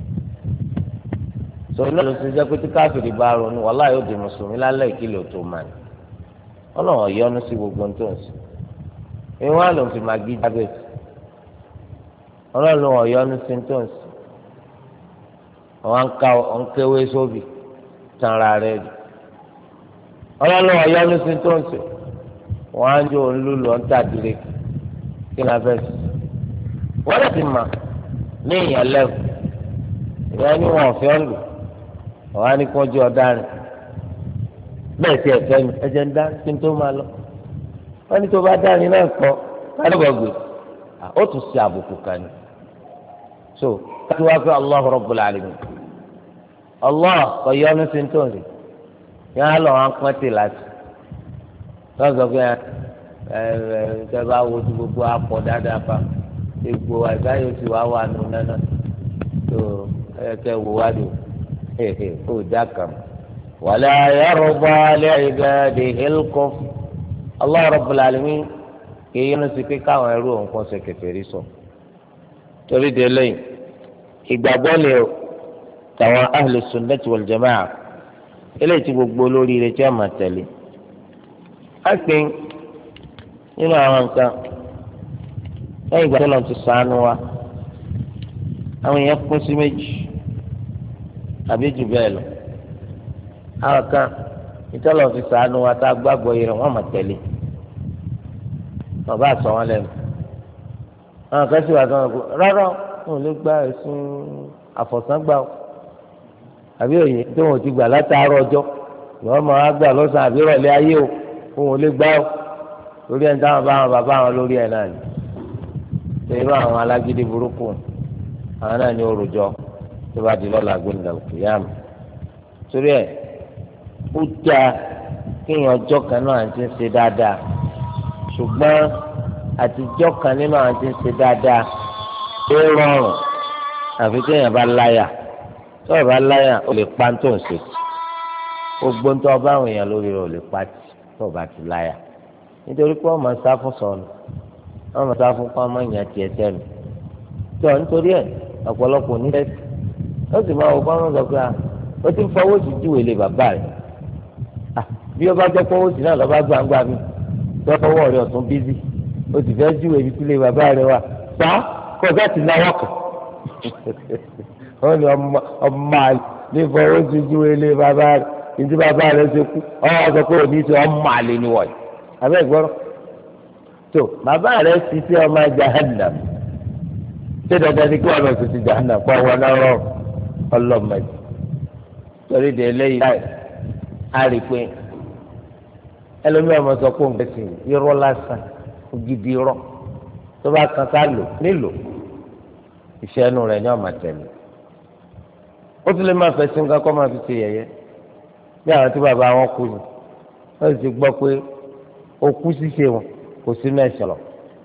sọ̀rọ̀ náà ló ti jẹ́ pé tí káfìrí bá ronú wàhálà yóò di mùsùlùmí lálẹ́ ìkìlọ̀ tó máa ní. ọlọ́run yọ ọ́nú sí gbogbo tó ń sìn. ìwọ́n àlọ́ fi máa gí jábẹ́ sí. ọlọ́run ló wọ̀ yọ ọ́nú sí tó ń sìn. àwọn ń kéwé sóbì tanra rẹ̀ jù. ọlọ́run ló wọ̀ yọ ọ́nú sí tó ń sìn. wọ́n á ń jó olúlo ń tàdílé kí ni a fẹ́ sí. wọ́n lè ti mà ní ìyẹn lẹ́wọ̀ ìyẹn ní wọn ò fẹ́ lò wọ́n á ní kí wọ́n jẹ́ ọ̀daràn bẹ́ẹ̀ tí ẹ̀fẹ́ mi ẹ̀jẹ̀ ń dá kí n tó máa lọ. wọ́n ní tó bá dárin náà kọ́ kálíbọ̀gbè ó tún ṣe àbùkù kan ni. so káàkiri wá pé Allahu Rabbul Alamin Allah kò yọ ọ́nù sí tó ń sè yẹn á lọ wọn pọ́n tì láti lọ́sọ̀ pé ẹ bá wo ti gbogbo apọ̀ dáadáa pa egbò àgbáyé ti wá wà nù nánà tó kẹ wò wá dùn kó dá kàn. wala yarda li ibadihil kufr Allah Rabbul Alamin kì í yọnu sí pé káwọn ẹrú òun kọ́ ṣe kèfèrí sọ. torí de lẹ́yìn ìgbàgbọ́ ni o tàwọn ahlu sunnati wal jama'a eléyìí tí gbogbo olórí rẹ̀ tí wọ́n máa tẹ̀lé. a pè nínú àwọn nǹkan lẹ́yìn ìgbà tó lọ́n ti ṣàánú wa àwọn èèyàn kún sí méjì àbí jù bẹ́ẹ̀ lọ. àwọn kan ìtọ́lọ̀ fi ṣàánú wa tá a gbàgbọ́ yìí rẹ̀ wọ́n máa tẹ̀lé bàbá àsọ wọn lẹ́nu. àwọn kan sì wà sọ wọn kó rárá wọn ò lè gba ẹ̀sùn àfọ̀sángbà o àbí òye tí wọn ò ti gbà látàárọ̀ ọjọ́ ìwọ́n máa gbà lọ́sàn-án àbí ìrọ̀lẹ́ ayé o wọn ò lè gbà o lórí ẹni táwọn bá wọn bàbá wọn lórí ẹ̀ náà ni ṣe irú àwọn alágídí burúkú àwọn náà ní orùjọ tó bá di lọ́la gbẹ̀ndà kìyàmù. torí ẹ̀ ó dáa kéèyàn ọjọ́ kan náà àti ń ṣe dáadáa ṣùgbọ́n àtijọ́ kan nínú àwọn tí ń ṣe dáadáa ó rọrùn àfi téèyàn bá láyà tó o bá láyà ó lè pa tó ń ṣe gbogbo ń tọ́ ọ bá àwọn èèyàn lórí rẹ̀ ó lè pa tó o bá ti láyà nítorí pé ọmọ sá fún sọnù ọmọ sá fún pàmò ìyàn tiẹ̀ sẹ́nu tó nítorí ẹ̀ ọ̀pọ̀lọpọ̀ ní sẹ́sì ó sì máa wò pàmò sọ pé ó ti ń fọwọ́ sí júwèé lé bàbá rẹ̀ bí ó bá jẹ́ fọwọ́ sí náà lọ́ba gbangba mi tó fọwọ́ rẹ̀ ọ̀tún bízì ó sì fẹ́ júwèé ibi tí lé bàbá rẹ̀ wà sá kó o bá ti náwó kàn wọ́n ní ọmọ àlè ní fọwọ́ sí júwèé lé bàbá rẹ̀ ní bàbá rẹ̀ ṣe kú ọmọ sọ pé òní ti ọmọ àlè ni wọ̀nyí abẹ́ ìgbọ́rọ̀ tó bàbá rẹ̀ ti sí ọmọ jahannam ṣé dandan ni kí wọn lọ sí ti jahannam kó àwọn náà rọ ọlọ́mọdé torí de eléyìí láì á rí i pé ẹlòmíràn máa sọ pé òun fẹ́ sìn irọ́ lásán gidi irọ́ tó bá kan ká lò nílò iṣẹ́ inú rẹ̀ ní ọ̀mà tẹ̀lé ó tún lè máa fẹ́ sí nǹkan kó máa fi ṣe yẹ̀yẹ́ bí àwọn tí bàbá wọn kú ni wọ́n sì gbọ́ pé okú ṣíṣe wọn kò sí mẹ́sàn-án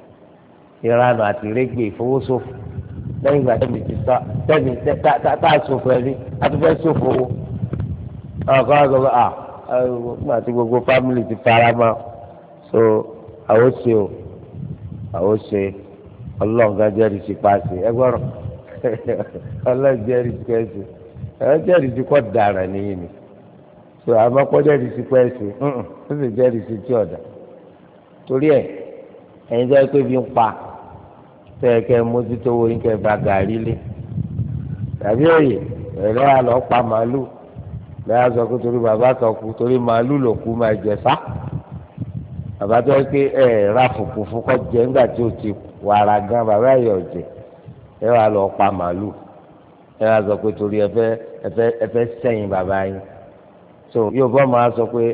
ìranù àti ìrégbè ìfowósòfò lẹ́yìn ìgbà tẹ́mi tá a sòfò ẹni àtúfẹ́ sòfò owó àwọn kan sọ pé nígbà tí gbogbo fámìlì ti fara mọ́ so àwọn ṣe o àwọn ṣe ọlọ́run kan jẹ́rìí sí paṣẹ ẹgbọ́rọ̀ ọlọ́run jẹ́rìí sí pẹ́ẹ́sì ẹ̀rọ jẹ́rìí sí kọ́ dàrá nìyí ni so àmọ́ kọ́ jẹ́rìí sí pẹ́ẹ́sì ó sì jẹ́rìí sí tí ọ̀dà torí ẹ̀ ẹ̀yin jẹ́ pé bí ń pa tẹ́ẹ̀kẹ́ mójútó owó yín kẹ́ bá gàrí lé tàbí òye ẹ̀rọ àlọ́ pa màálù lẹ́yìn sọ pé torí bàbá kan kú torí màálù ló kú máa jẹ sá bàbá tó yẹ pé ẹ ra fùkù fúkọ jẹ nígbà tí o ti wàrà gan bàbá yẹ ọjẹ ẹ wà lọ pa màálù ẹ wà sọ pé torí ẹ fẹ́ sẹ́yìn bàbá yín so yóò bọ́ máa sọ pé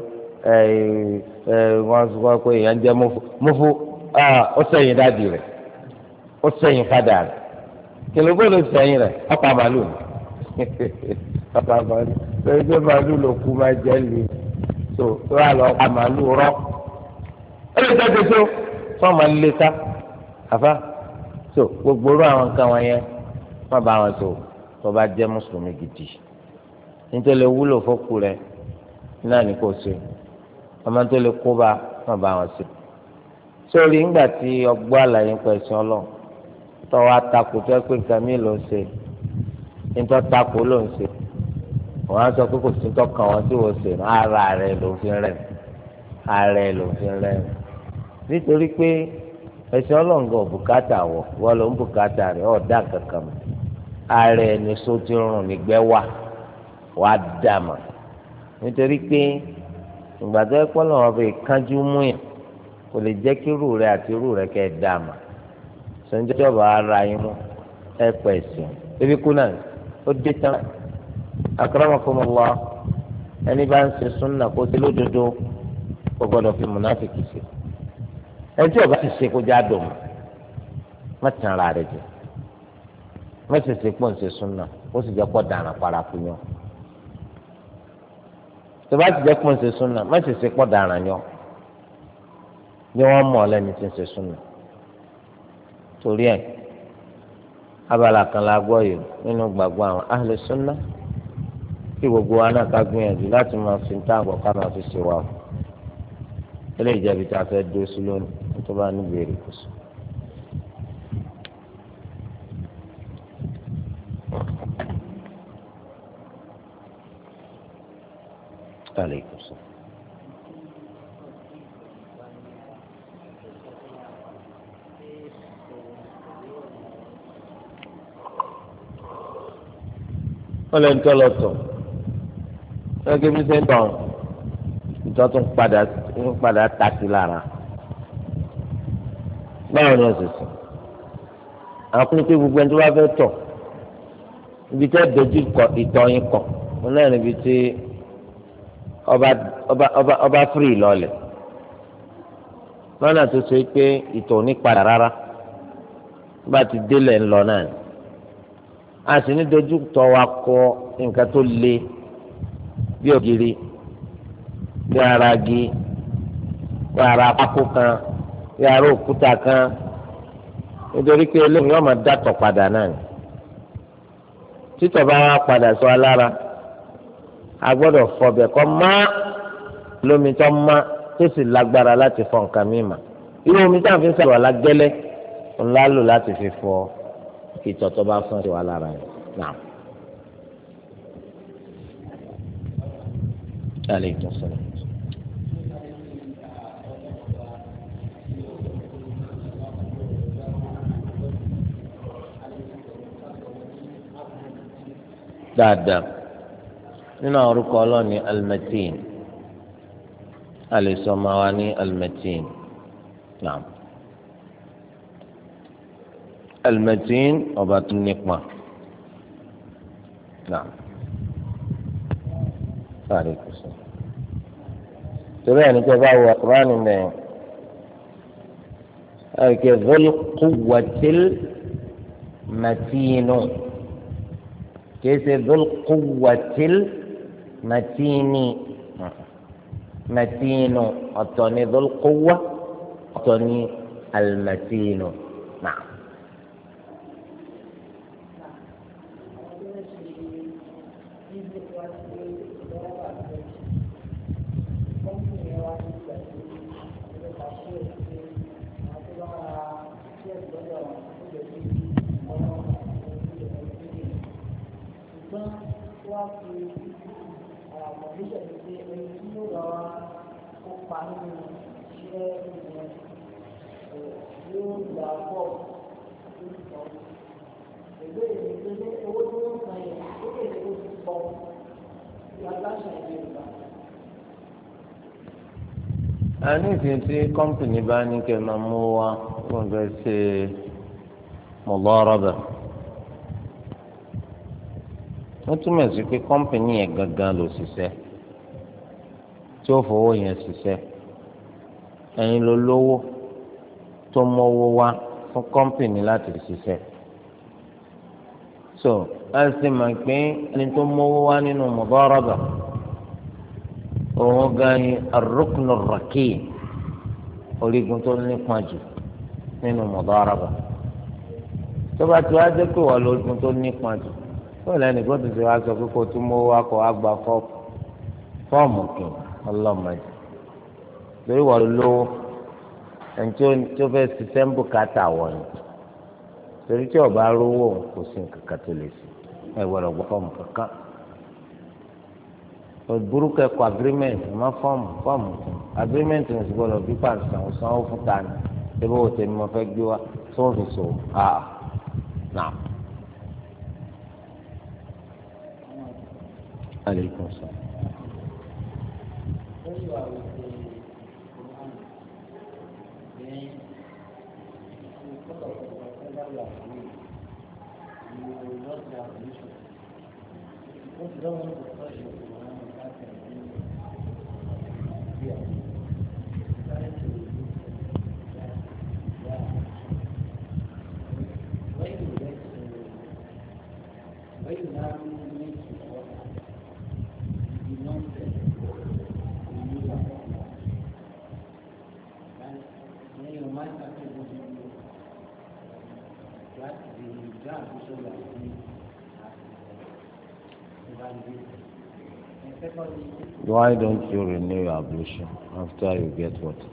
wọ́n sọ pé èèyàn jẹ́ mọ́fú ó sẹ́yìn dáàdì rẹ̀ ó sẹ́yìn fádà rẹ̀ kìlógbó ló sẹ́yìn rẹ̀ ọ̀pá màálù ọ̀pá màálù lórí pé màálù ló kú máa jẹ́ lè so tó wà lọ ọ̀pá màálù rọ́ ó lè jáde tó fọ́ọ̀mù alẹ́ ká àfa so gbogbo orú àwọn nǹkan wọn yẹn má bá wọn tó tó bá jẹ́ mùsùlùmí gidi nítorí wúlò fókù rẹ̀ náà ní kò ṣe ọmọ tó lè kó bá má bá wọn ṣe sórí ńgbà tí ọgbọ́ àlàyé ń pẹ̀ sí ọlọ́ tọ́wọ́ atakò tó ẹ pé nǹkan mi ló ń ṣe nítorí takò ló ń ṣe wọ́n á sọ pé kò sí tọ́kàn wọn tí wọ́n ṣe ara rẹ̀ ló fi rẹ̀ ara rẹ̀ ló fi rẹ̀ nítorí pé ẹ̀sìn ọlọ́ngàn bùkátà wọ̀ wọ́n ló ń bùkátà rẹ̀ ọ̀dà kankan mọ́ ara ẹ̀ ní sóti rùn nígbẹ́ wà dà mọ́ nítorí pé ìgbà tó ẹ pọ́ lọ́wọ́ bẹ kánjú mú yàn kò lè jẹ́ kí irú rẹ̀ àti irú rẹ̀ kẹ́ ẹ dà mọ́ sọ́njọ́bà ara yín mú ẹ pẹ̀ sùn ebi kú náà ó dé tán akramakumullah ẹni bá ń ṣe súnà kó ti lódodo kó gbọ́dọ̀ fi múnáfìkì ṣe ẹni tí ọba ti ṣe kó já dùn má tàn ara rẹ̀ jẹ má sì ṣe pọ̀ ń ṣe súnà ó sì jẹ́ pọ̀ dànù paraku yàn tó bá ti jẹ́ pọ̀ ń ṣe súnà má sì ṣe pọ̀ dànù yàn bí wọ́n mọ̀ lẹ́ni tí ń ṣe súnà torí ẹ̀ abala kan la gbọ́ yìí nínú gbàgbọ́ àwọn ahlu súnà kí gbogbo wa náà ká gbìyànjú láti máa fi ń tá àgbọ̀ ká máa fi ṣe wa o eléyìí jẹ́ ibi tá a fẹ́ dó sí lónìí tó bá níbi èrè kò sí. Aleykum salaam. wọ́n lè ń tọ́ lọ tọ̀ gẹ́gẹ́ bí sẹ́ńtọ̀ ìtọ́ tó ń padà tàkì lára báwo ni ọ̀sẹ̀ sọ àwọn kúndé gbogbo ẹni tó bá fẹ́ tọ̀ ibi tẹ́ dojú kọ ìtọ̀ yín kọ wọn náà níbi tí ọba firi lọlẹ̀ lọ́nà tó ṣe pé ìtọ̀ ní padà rárá bá ti délẹ̀ ńlọ náà ni a sì ní dojú tọ̀ wa kọ nǹkan tó le bí ògiri bí ara igi bí ara pákó kan bí ara òkúta kan nítorí pé eléyìí yóò máa dàtọ̀ padà náà ni títọ̀ bá wá padà sọ alára a gbọ́dọ̀ fọbẹ̀ kọ́ má lómi tó má tó sì lágbára láti fọ nǹkan mímà irú omi tí a fi ń sọ̀rọ̀ alágẹ́lẹ́ ńlá lò láti fi fọ ìtọ̀ tó bá fún wa lára yẹn náà. Aleykum salaam. Dáadáa nínú àwọn orúkọ ọlọ́ọ̀ni almatin alẹ́sọ̀mọ́ wa ní almatin náà almatin ọba tó nípa náà sáré kù sí. torí ẹni tó bá wọ Kùránì mẹ́rin àìkè dhul quwwatil matinu kìí ṣe dhul quwwatil matini matinu ọ̀tọ̀ ni dhul quwwa ọ̀tọ̀ ni almatinu náà. àní ìsìn tí kọ́mpìnì bá ní kẹ́ máa mú wa fún fẹ́ ṣe mudaraba wọ́n túmọ̀ sí pé kọ́mpìnì yẹn gangan ló ṣiṣẹ́ tí ó fowó yẹn ṣiṣẹ́ ẹ̀yin ló lówó tó mọ́wó wá fún kọ́mpìnì láti ṣiṣẹ́ so láti máa pín ẹni tó mọ́wó wá nínú mudaraba òun gan ni ar-ruknu ar-rakin orígun tó nípọn jù nínú mudaraba tó bá ti wá jẹ́ pé wọ́n lórígun tó nípọn jù fún ìlànà ìgbọ́dọ̀ tí wàá sọ pé kó tún mọ́wó wá kó wá gba fọ́ọ̀mù kì ọlọ́mọdé lórí wọ́n lówó ẹni tí ó fẹ́ ṣiṣẹ́ ń bùkátà wọ̀nyí torí tí ọba rówó kò sí nǹkan kan tó lè sí ẹ gbọ́dọ̀ gbọ́ fọ́ọ̀mù kankan burúkú ẹ̀kọ́ agreement má fọ́ọ̀mù agreement ní ìsìgbọ́dọ̀ bí pàṣẹ sanwó fún tani ṣé bó wo tèmi mo fẹ́ gbé wá tó ń fi so náà. Aleykum salaam. Why don't you renew your ablution after you get water?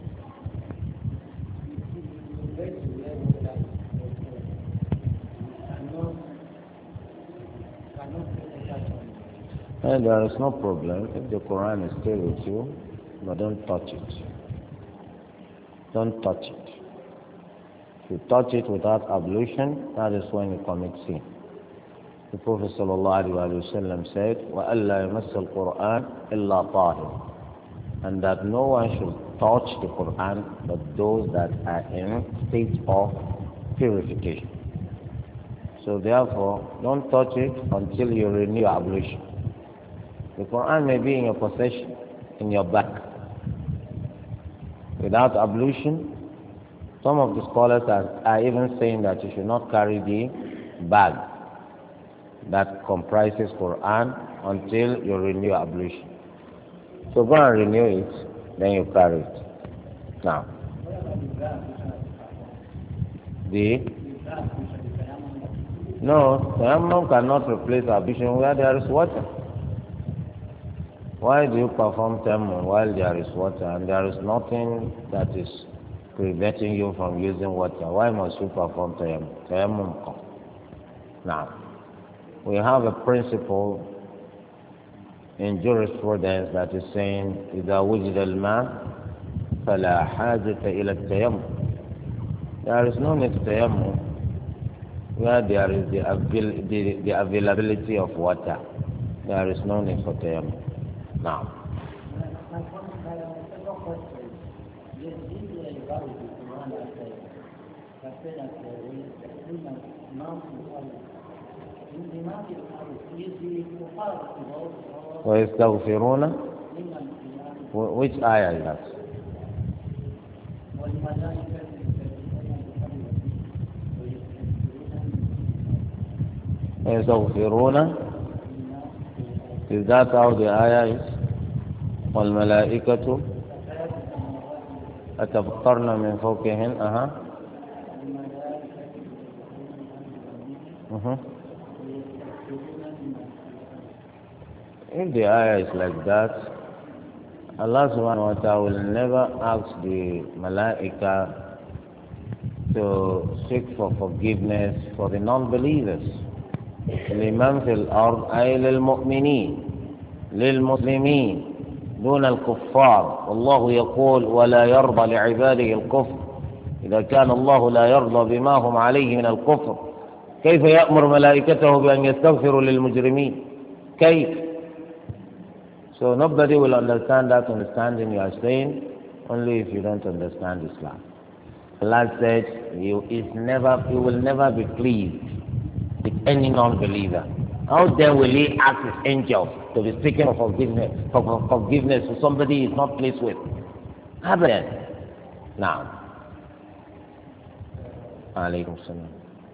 And there is no problem if the Quran is still with you, but don't touch it. Don't touch it. If you touch it without ablution, that is when you commit sin. The Prophet ﷺ said, وَأَلَّا يَمَسَّ الْقُرْآنَ إِلَّا طَاهِرٌ, and that no one should touch the Quran but those that are in state of purification. So therefore, don't touch it until you renew your ablution. The Quran may be in your possession, in your bag. Without ablution, some of the scholars are even saying that you should not carry the bag that comprises Quran until you renew your ablution. So go and renew it, then you carry it. Now, tayammum cannot replace ablution where there is water. Why do you perform tayammum while there is water and there is nothing that is preventing you from using water? Why must you perform tayammum? Tayammum. Now, we have a principle in jurisprudence that is saying إذا وجد الماء فلا حاجة إلى التيمم. There is no need to tayammum where there is the availability of water. There is no need for tayammum. Now, ويستغفرون, which ayah is that? ويستغفرون, is that how the ayah is? والملائكة أتفطرن من فوقهن. If the ayah is like that, Allah subhanahu wa ta'ala will never ask the malaika to seek for forgiveness for the non-believers. لمن في الأرض أي للمؤمنين للمسلمين دون الكفار. والله يقول ولا يرضى لعباده الكفر إذا كان الله لا يرضى بما هم عليه من الكفر كيف يأمر ملائكته بأن يستغفروا للمجرمين؟ كيف؟ So nobody will understand that understanding you are saying only if you don't understand Islam. Allah said, He will never be pleased with any non-believer. How then will He ask His angels to be speaking of forgiveness to somebody He is not pleased with? Abadan. Now, alaykum salam.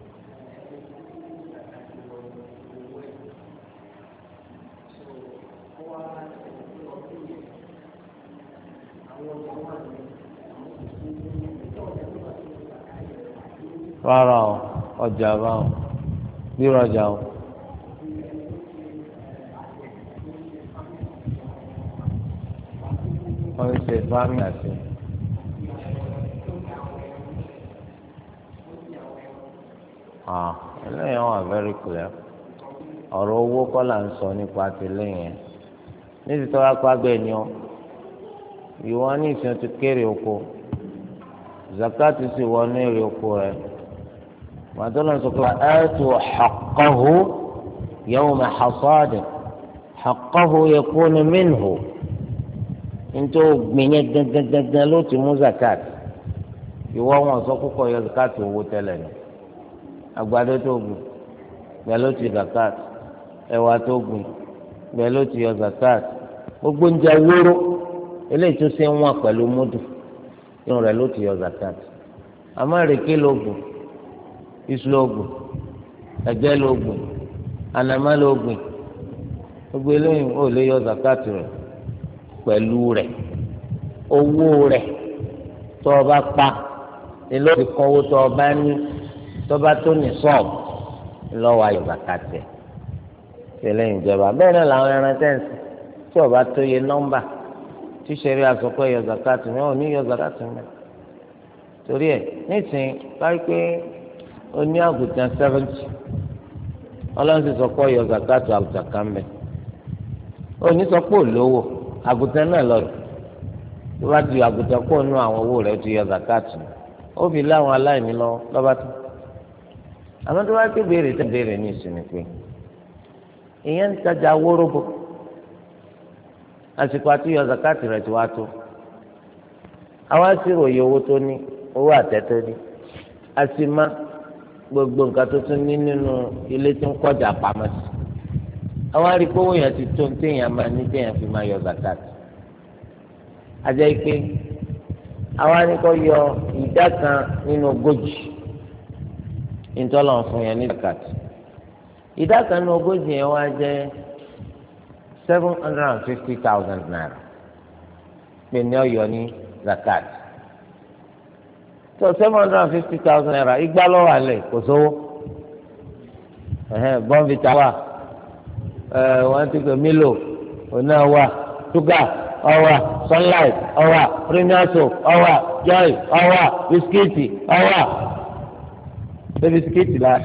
Rárá o, ọjà bá o, bí ọjà o. Wọ́n ń ṣe fámì àti. Eléyìí wà very clear. Ọ̀rọ̀ owó kọ́ là ń sọ nípa tẹ́lẹ̀ yẹn. Níbi tó wá pàgbẹ́ ni ọ, ìwọ ní ìsìn tó kéré oko, zakati sì wọ ní èrè oko rẹ̀. Màdúrà sọ pé atu haqqahu yawma hasadi, haqqahu yakunu minhu. Nítorí gbìyànjú gẹ́gẹ́gẹ́gẹ́ ló ti mú zakat. Ìwọ wọn sọ kókó yọ zakat owó tẹ́lẹ̀ ni. Àgbàdo tó gbìn bẹ́ẹ̀ ló ti zakat. Ẹ̀wà tó gbìn bẹ́ẹ̀ ló ti yọ zakat. Gbogbo oúnjẹ wóró eléyìí tó ṣe ń wọ̀n pẹ̀lú múdù inú rẹ̀ ló ti yọ zakat. Àmọ́ ìrèké ló gbìn, iṣu ló gbìn, ẹ̀gẹ́ ló gbìn, ànàmọ́ ló gbìn. Gbogbo eléyìí ò lè yọ zakat rẹ̀ pẹ̀lú rẹ̀. Owó rẹ̀ tó o bá pa ni ló fi kọ́ owó tó o bá ní tó bá tó ní sọ́ọ̀bù lọ́wọ́ ayọ̀ zakat rẹ̀. Tẹ̀lé ìjọba bẹ́ẹ̀ náà làwọn ẹran tẹ́ǹsì tí o bá tó yẹ nọ́mbà tí sẹ́rí àsopọ̀ yọ zakat mi ò ní yọ zakat mi. Torí ẹ̀ nísìnyí báyìí pé o ní àgùntàn 70 ọlọ́run ti sọ pé yọ zakat àgùntàn kan mẹ́. O ní sọ pé olówó àgùntàn náà lọ rẹ̀ tó bá ti yọ àgùntàn kó nú àwọn owó rẹ̀ ti yọ zakat mi. Ó fi láwọn aláìní lọ́ba tó. Àmọ́ tó bá ké béèrè tẹ́ béèrè ní ìsinmi pé ìyẹn ń tajà wóróbo àsìkò àti yọ zakati rẹ̀ ti wá tó àwa sì ròyìn owó tó ní owó àtẹ́tọ́ ní a sì má gbogbo nǹkan tó tún ní nínú ilé tó ń kọjá pamọ́ sí àwa rí pé owó yẹn ti tó ní téèyàn máa ní téèyàn fi máa yọ zakati àjẹ́ pé àwa ní kó yọ ìdá kan nínú ogójì ìtọ́lọ̀ fún yẹn ní zakati ìdá kan nínú ogójì yẹn wá jẹ́ 750,000 naira pé ní ọyọ ní zakat tó 750,000 naira igba lọ́wọ́ alẹ̀ kò sówó bọ́ǹfìtà wà wọ́n ti pè mílò ọ̀nà wà ṣúgà ọwà sunlight ọwà premium soap ọwà joy ọwà bisikíìtì ọwà ṣé bisikíìtì lára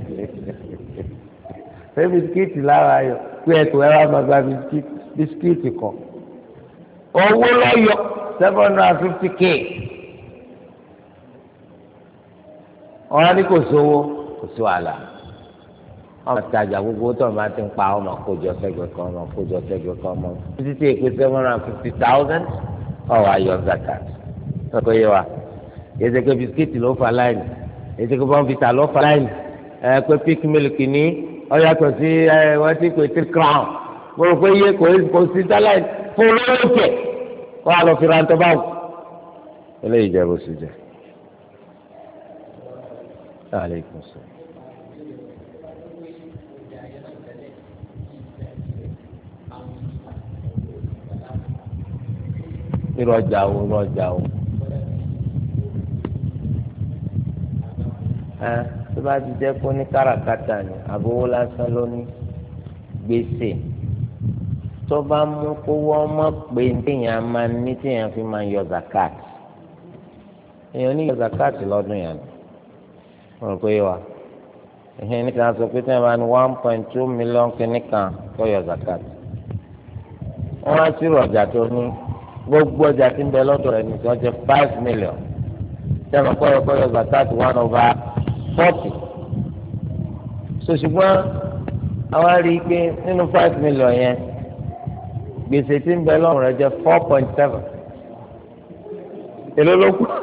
ṣé bisikíìtì lára yọ pé ẹ̀tọ́ ẹ wá máa gba bisikíìtì kọ owó lọ́yọ̀ 750K wọn á ní kò sówó kò sí wàhálà ọmọ ìtajà gbogbo tó ọmọ ti ń pa ọmọ kójọ sẹ́gbẹ̀ẹ́ kan ọmọ kójọ sẹ́gbẹ̀ẹ́ kan ọmọ títí tí èpè 750,000 ọwọ́ ayọ̀ zakat ọkọ yẹ wa yẹsẹ pé bisikíìtì ló fa láìní yẹsẹ pé bọ́ǹfìtà ló fa láìní pé pík mílìkì ní ọyàtọ̀ sí wọ́n ti pè 3 crown mo rò pé iye kò sí dálẹ̀ fún olóòkè wọ́n á lọ fi rántọ́ báwò eléyìí jẹ́ bó ṣe jẹ́. Aleykum salaam. Ìrọ̀jà wo tó bá ti jẹ́ kó ní káràkátà ni àbówó lásán ló ní gbèsè tó bá mú kó wọ́n mọ̀ pé téèyàn máa ní téèyàn fi máa yọ zakat èèyàn ní yọ zakat lọ́dún yẹn wọ́n rò pé wa èèyàn ní kan sọ pé téèyàn máa ní 1.2 million kìíní kan tó yọ zakat wọ́n á sí ọjà tó ní gbogbo ọjà tí ń bẹ lọ́dọ̀ rẹ̀ ní wọ́n jẹ́ 5 million téèyàn kọ́ yọ zakat 1/40 so ṣùgbọ́n àwa rí i pé nínú 5 million yẹn gbèsè tí ń bẹ lọ́rùn rẹ̀ jẹ́ 4.7 èló ló kù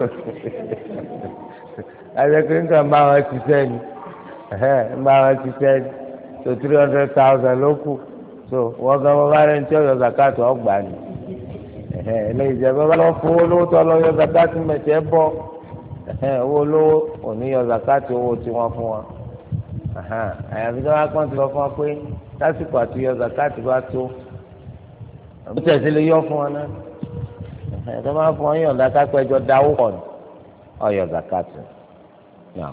àjẹkù nǹkan bá wọn ṣiṣẹ́ ni ń bá wọn ṣiṣẹ́ ni so 300,000 ló kù so wọ́n gan wọ́n bá rẹ̀ ń tí ọ̀yọ́ zakati ọgbà ni eléyìí jẹ́ bá lọ fún owó lówó tó lọ yọ zakati mẹ̀tẹ́ bọ́ owó lówó òní yọ zakati owó tí wọ́n fún wọn àyàfi tó wá kàn ti lọ fún wọn pé lásìkò àti yọ zakati bá tó ó tẹ̀sí lè yọ fún wọn náà tó máa fún wọn yọ̀ǹda kápẹ́jọ dáwó pọ̀ ní ọ̀yọ̀ zakati náà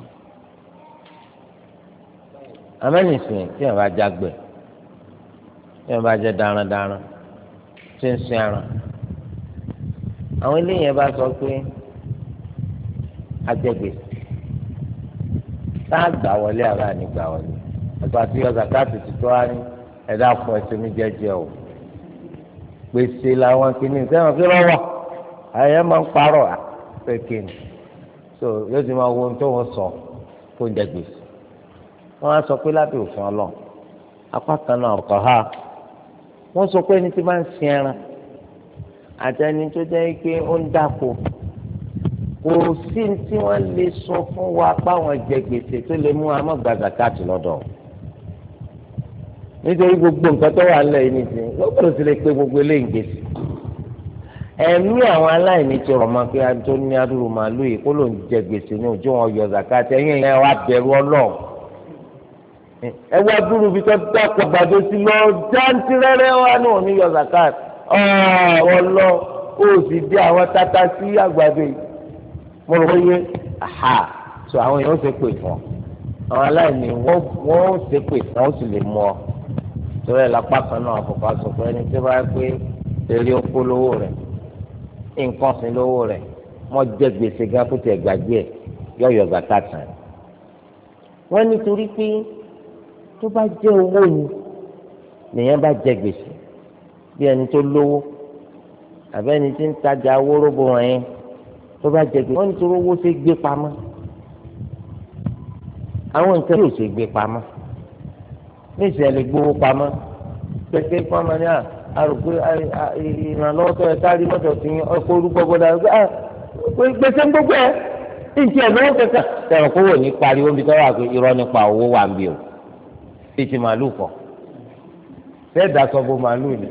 amẹ́nìsìn tí yẹn bá jágbẹ̀ tí yẹn bá jẹ́ darandaran tí ń sin ara àwọn eléyìí bá sọ pé ajẹgbèsè tá a gbà wọlé àbá ní gbà wọlé àgbà tí yọ zakati ti tó wá ní ẹ̀dá fún ẹsẹ̀ mi jẹ́jẹ́ o gbèsè làwọn kìíní sẹ́wọ̀n kí lọ́wọ́ àyẹ̀ máa ń parọ́ àpèké ni so yóò ti máa wo ohun tó wọ́n sọ kó ń jẹ gbèsè wọ́n á sọ pé lábẹ́ òfin ọlọ́run apá kan náà ọkọ̀ ha wọ́n sọ pé ẹni tí máa ń sin ẹran àti ẹni tó jẹ́ pé ó ń dáko kò sí tí wọ́n lè sọ fún wa páwọn jẹ gbèsè tó lè mú amọ̀gbà zakati lọ́dọ̀ nítorí gbogbo nǹkan tó wà lẹ́yìn nìsín lọ́gbọ̀dọ̀ sì lè pé gbogbo eléyìí gbèsè ẹ̀mí àwọn aláìní ti rọ̀ mọ́ pé tó ní adúrú màálù yìí kó ló ń jẹ gbèsè ní òjò wọn yọ zakati ẹ̀yìn ẹ̀ wá bẹ̀rù ọlọ́ọ̀ ẹ wá dúró bí tó dákọ̀ àgbàdo sí lọ jántìrẹ́rẹ́ wá náà ní yọ zakati ọlọ́ ó sì dé àwọn tata sí àgbàdo yìí mo rò wáyé so àwọn èèyàn ó ṣe pè fún ọ àwọn aláìní wọ́n ó ṣe pè fún ọ ó sì lè mú ọ torí ẹ̀ lápá kan náà àfọ̀kọ́ sọ pé ẹni tí wọ́n bá pé èrè oko lówó rẹ̀ nǹkan ọ̀sìn lówó rẹ̀ wọ́n jẹ gbèsè gan kó tiẹ̀ gbàgbé ẹ̀ yọ̀yọ̀ gàtà tán wọ́n nítorí pé tó bá jẹ́ owó ni nìyẹn bá jẹ gbèsè bí ẹni tó lówó àbẹ́ ẹni tí ń tajà wóróbo wọn yẹn tó bá jẹ gbèsè wọ́n nítorí owó ṣe gbé pamọ́ àwọn nǹkan yóò ṣe gbé pamọ́ ní ìṣẹ̀lẹ̀ gbówó pamọ́ pẹ̀pẹ́ pamọ́ ní àròpé ìrànlọ́wọ́ tó yẹ kárí mọ́tò tí ọkọ̀ orúkọ gbọ́dọ̀ gbèsè ń gbogbo ẹ̀ ìjì ẹ̀ lọ́wọ́ kẹta tẹ̀rọ kówó ní pariwo bí tọ́wọ́ àgbẹ̀ irọ́ nípa owó wà ń bí o bí ti màálù kọ̀ fẹ́ẹ́ dasọ bo màálù ni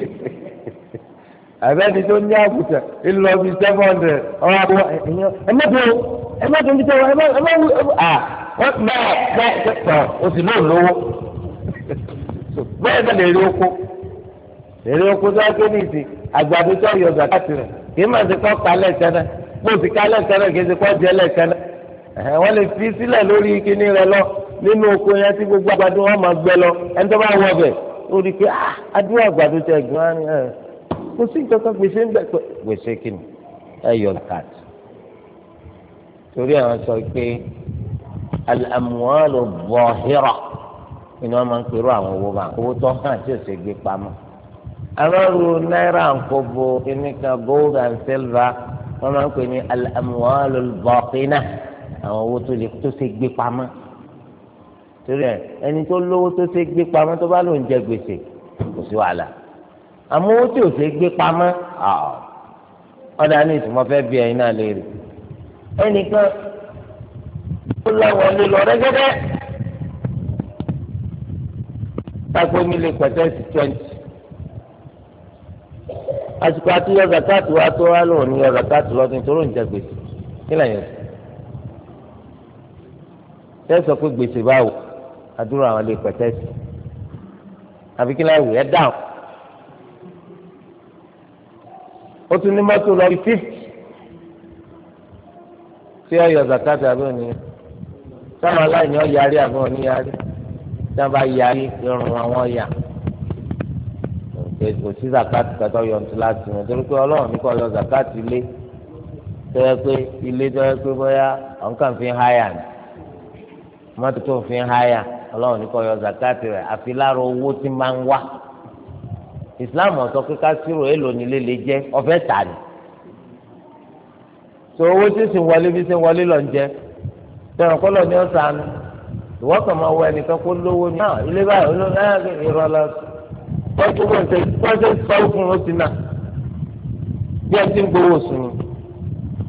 àbẹ́ni tó ní àbùsà ńlọ bíi 700 ọ̀rọ̀ àbúrò ẹ má tó ń bí tẹ́wọ́ ẹ má wú wọ́n bẹ́ẹ̀ o sì náà lówó bẹ́ẹ̀ náà lè rí oko tó wá ké ní ìsìn àgbàdo tó yọ zakati rẹ̀ kì í máa ti kọ́ kálẹ̀ kẹ́nẹ́ bó ti kálẹ̀ kẹ́nẹ́ kì í ti kọ́ jẹ́lẹ̀ kẹ́nẹ́ wọ́n lè fi sílẹ̀ lórí kíní rẹ̀ lọ nínú oko yẹn tí gbogbo àgbàdo wọn máa gbẹ lọ ẹni tó bá wọ ọbẹ̀ ó rí i pé adúlọ̀ àgbàdo tẹ̀ gbọ́n á ní kò sí nǹkan gbèsè ń bẹ̀ pé gbèsè kíni ẹ yọ zakati torí àwọn sọ pé al-amwalu adh-dhahira ni wọ́n máa ń pèrò àwọn owó bá owó tó hàn tí ò ṣe gbé pamọ́ alọ́rù náírà nkóbo kìnnìkan gold and silver wọ́n máa ń pè ní al-amwalu al-batina àwọn owó tó ṣe gbé pamọ́ torí ẹni tó lówó tó ṣe gbé pamọ́ tó bá lóun jẹ gbèsè kò sí wàhálà àmọ́ owó tí ò ṣe gbé pamọ́ ọ̀dà ní ìtumọ̀ fẹ́ bí ẹyin náà léèrè ẹnìkan ó láwọn ilé lọ rẹ́gẹ́dẹ́ tako mílíọ̀nù pẹ̀tẹ́sì 20 àsìkò àti yọ zakati wa tó wá lóun ní yọ zakati lọ́dún tó lóun jẹ gbèsè kí lẹ́yìn ọ̀sẹ̀ tẹ́ sọ pé gbèsè báwo àdúrà àwọn ilé pẹ̀tẹ́sì àbí kí lẹ́yìn ẹ̀ dáhùn ó tún ní mọ́tò lọ bí 50 tí ó yọ zakati àbí òní sáwọn aláìní ọ yarí àbí òní yarí tí wọ́n bá yarí irun àwọn yà kò sí zakati kẹtọ yọ ntí láti wọn torí pé ọlọ́run ní kò yọ zakati ilé tó yẹ pé ilé tó yẹ pé bóyá àwọn kan fi ń háyà ní mọ́tò tó fi ń háyà ọlọ́run ní kò yọ zakati rẹ̀ àfi lára owó tí máa ń wá ìsìláàmù ọ̀sọ́ pé kásírò èèlò nílé lè jẹ́ ọ̀fẹ́ tà ní so owó tí sì ń wọlé bí sì ń wọlé lọ ń jẹ tẹ̀wọ̀n kọ́ lọ ní ọ̀sán ìwọ́n kàn máa wọ ẹnìkan kó lówó ní ilé báyìí olóńgbò ìrọ̀lẹ́ wọ́n tó wọ́n ṣe sọ fún un sí náà bí ẹni tí ń gbowó sùn ní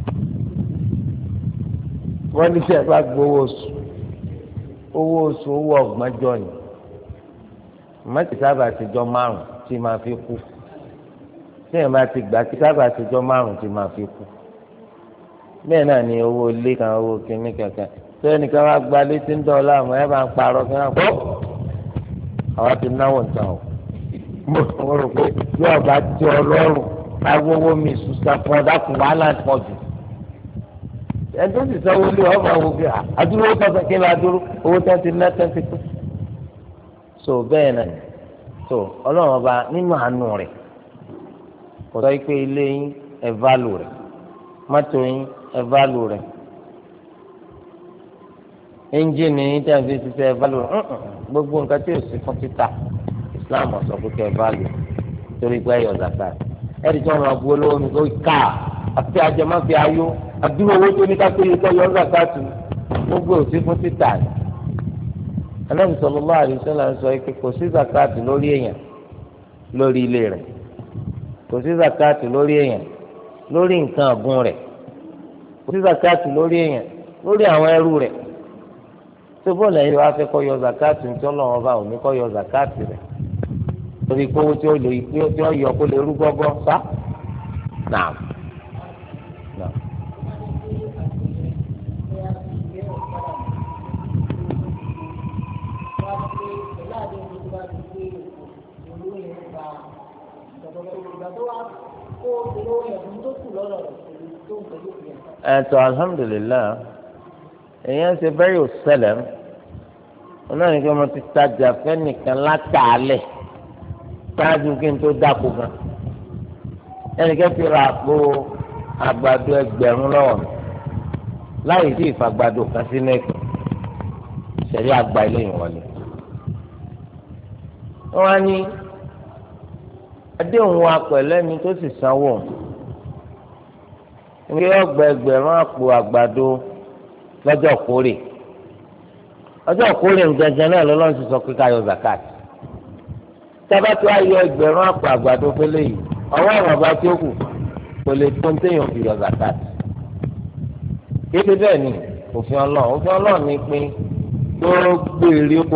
wọ́n ní sẹ́ bá gbowó oṣù owó ọgbọ̀njọ́ ni mọ́tì sábà àtijọ́ márùn tí máa fi kú sẹ́yìn bá ti gbà tí sábà àtijọ́ márùn tí máa fi kú bẹ́ẹ̀ náà ni owó ilé kan owó kìíní kankan sẹ́yìn nìkan wá gba létí ń dọ́ọ̀lá àmọ́ ẹ bá ń parọ́ kí wọ́n kọ́ àwa ti náwó nǹkan o mo rò pé yóò bá ti ọlọ́run agbowó mi sùsà fún ọ̀dà kù wàhálà pọ̀ jù ẹni tó sì sanwó lé ọmọ àwọn òbí àdúró tọ́sán kí ló adúró owó tó ti ná tẹ́ǹtì pé so bẹ́ẹ̀ náà so ọlọ́run ọba nínú àánú rẹ̀ kò sọ pé ilé yín ẹ̀ válù rẹ̀ mọ́tò yín ẹ̀ válù rẹ̀ ẹ́ńjìnì yín tẹ̀ fi ṣiṣẹ́ ẹ̀ válù rẹ̀ gbogbo nǹkan tí yóò sì fún títà Islam ọ̀sọ̀ pé kẹ́ ẹ̀ válù torí pé ẹ̀yọ̀ zakat ẹ̀rí tí wọ́n máa bu olówó mi kó ká àti àjẹmáfi ayó àdúró owó tó ní kápẹ́yì tó yọ zakat gbogbo òsì fún títà ni. Ànábì sallallahu alaihi wasallam sọ pé kò sí zakat lórí èèyàn lórí ilé rẹ̀ kò sí zakat lórí èèyàn lórí nǹkan ọ̀gbìn rẹ̀ kò sí zakat lórí èèyàn lórí àwọn ẹrú rẹ̀ tó bọ́ lẹ́yìn wá fẹ́ kọ́ yọ zakat ní tí Ọlọ́run bá òní kọ́ yọ zakat rẹ̀ torí pé owó tí ó lò tí ó yọ kó lè rú gbọ́gbọ́ sá náà. ẹ̀tọ́ alhamdulilayi èèyàn ṣe bẹ́ẹ̀ yóò ṣẹlẹ̀ náà ní kí wọ́n ti tajà fẹ́nìkan látàálẹ̀ ṣáájú kí n tó dáko gan ẹnìkan fi ra àpò àgbàdo 1000 lọ́wọ́ láyé tí ìfagbàdo kan sínú ẹ̀kọ́ ṣẹ̀rí àgbà eléyìí wọlé wọ́n á ní adéhùn wa pẹ̀lú ẹni tó sì sanwó ní ọgbà 1000 àpò àgbàdo lọ́jọ́ kórè ọjọ́ kórè nǹkan náà lọ́lọ́run ti sọ pé ká yọ zakat tábà tó a yọ 1000 àpò àgbàdo pélé yìí ọwọ́ àwọn ọba tí ó kù kò lè tó ń téèyàn fi yọ zakat kéde bẹ́ẹ̀ ni òfin ọlọ́run ní pín gbogbo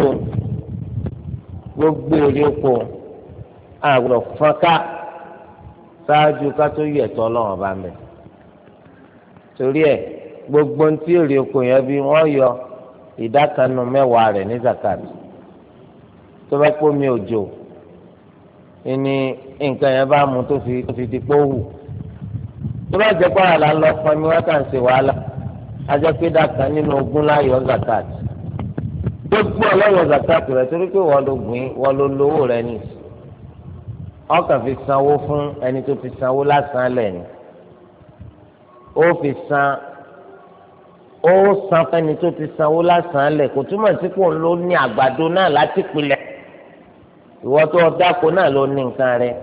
èrè oko àgbọ̀dọ̀ fọ́nká ṣáájú ká tó yẹ ẹ̀tọ́ ọlọ́run ọba mẹ́ torí ẹ̀ gbogbo ntí èrè oko yẹn bí wọ́n yọ ìdá kan nínú 10 rẹ̀ ní zakat tó bá pọ̀ mi òjò ìní nǹkan yẹn bá mu tó fi di pọ́hù tó bá jẹ́ pàrọ̀ là ń lọ pọn mi wọ́n kàn ṣe wàhálà ajọ́ pé ìdá kan nínú 20 láyọ̀ zakat gbogbo ọlọ́yọ̀ zakat rẹ̀ torí pé wọ́n ló gbìn wọ́n ló lówó rẹ̀ ní ọkàn fi sanwó fún ẹni tó fi sanwó lásán lẹ́nu ó san fẹ́ni tó ti sanwó lásán lẹ̀ kò túmọ̀ sí pé òun ló ní àgbàdo náà láti pilẹ̀ ìwọ tó dáko náà ló ní nǹkan rẹ̀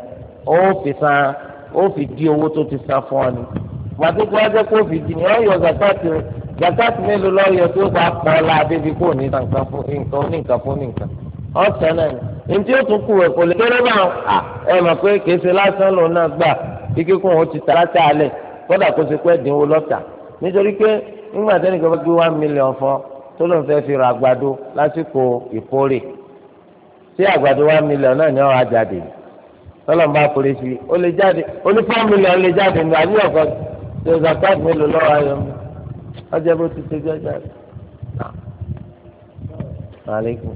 ó fi di owó tó ti san fún ọ ni gbàdúgbò tó wájú kó fi di ni ọ yọ zakat mélòó lọ́yọ̀ tó bá pọ̀ ọ́ la débi kó ní nǹkan fún nǹkan ọ̀sẹ̀ náà ni ntí ó tún kú ẹ̀ kò lè kéré bá ẹ mọ̀ pé kèsì lásán lòun náà gbà kíkún ó ti tààtà alẹ̀ kódà kó ṣe pé ẹ̀dínwó lọ́tà nítorí pé nígbà tẹ́lẹ̀ kan bá gbé 1 million fún tó lóun fẹ́ fi ra àgbàdo lásìkò ìkórè tí àgbàdo 1 million náà ní ọ̀rọ̀ àjáde tọ́lọ́n bá forí sí ó lè jáde ó ní 4 million lè jáde ní àbí ọ̀kan tó zakat mélòó lọ́wọ́ ayọ̀ mi ọjọ́ bó ti ṣe jáde. Alaikum.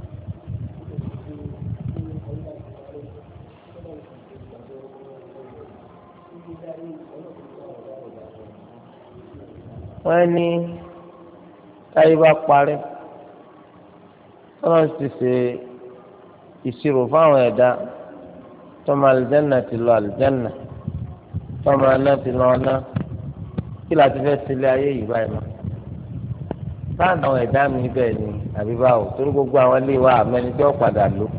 wọ́n ní táyé bá parí wọ́n ti ṣe ìṣirò fáwọn ẹ̀dá tọ́mọ àlìjánà ti lọ àlìjánà tọ́mọ aná ti lọ ọ̀nà kí láti fẹ́ sílé ayé yìí báyìí mọ́ báwọn àwọn ẹ̀dá mi bẹ́ẹ̀ ni àbí báwo torí gbogbo àwọn ilé wa àmẹ́ni tí wọ́n padà lò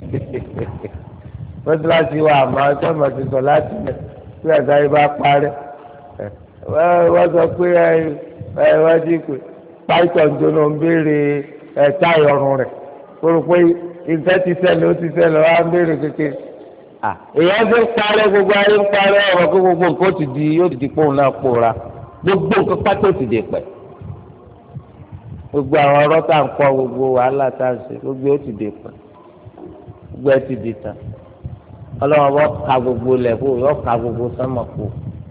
mọ́tíláṣí wa àmọ́ ọjọ́ mọ̀ ti sọ láti mẹ́ tí ẹ̀dá yìí bá parí wọ́n sọ pé wọ́n ti pè páìtọ̀ ń jóná ń béèrè táyà ọrùn rẹ̀ kóró pé ìfẹ́ ti ṣẹlẹ̀ ó ti ṣẹlẹ̀ wọ́n á ń béèrè kékeré. èèyàn ti ń parẹ́ gbogbo ayé ń parẹ́ ọ̀rọ̀ pé gbogbo nǹkan ó ti di yóò di pòun náà pòórá gbogbo nǹkan pátó ti dè pẹ́ gbogbo àwọn ọ̀rọ̀ tá à ń kọ́ gbogbo wàhálà tá à ń ṣe gbogbo ó ti dè pa gbogbo ẹ ti dè tán ọlọ́wọ́n bọ́ ka gbogbo lẹ̀ kó yọ ka gbogbo sánmà kó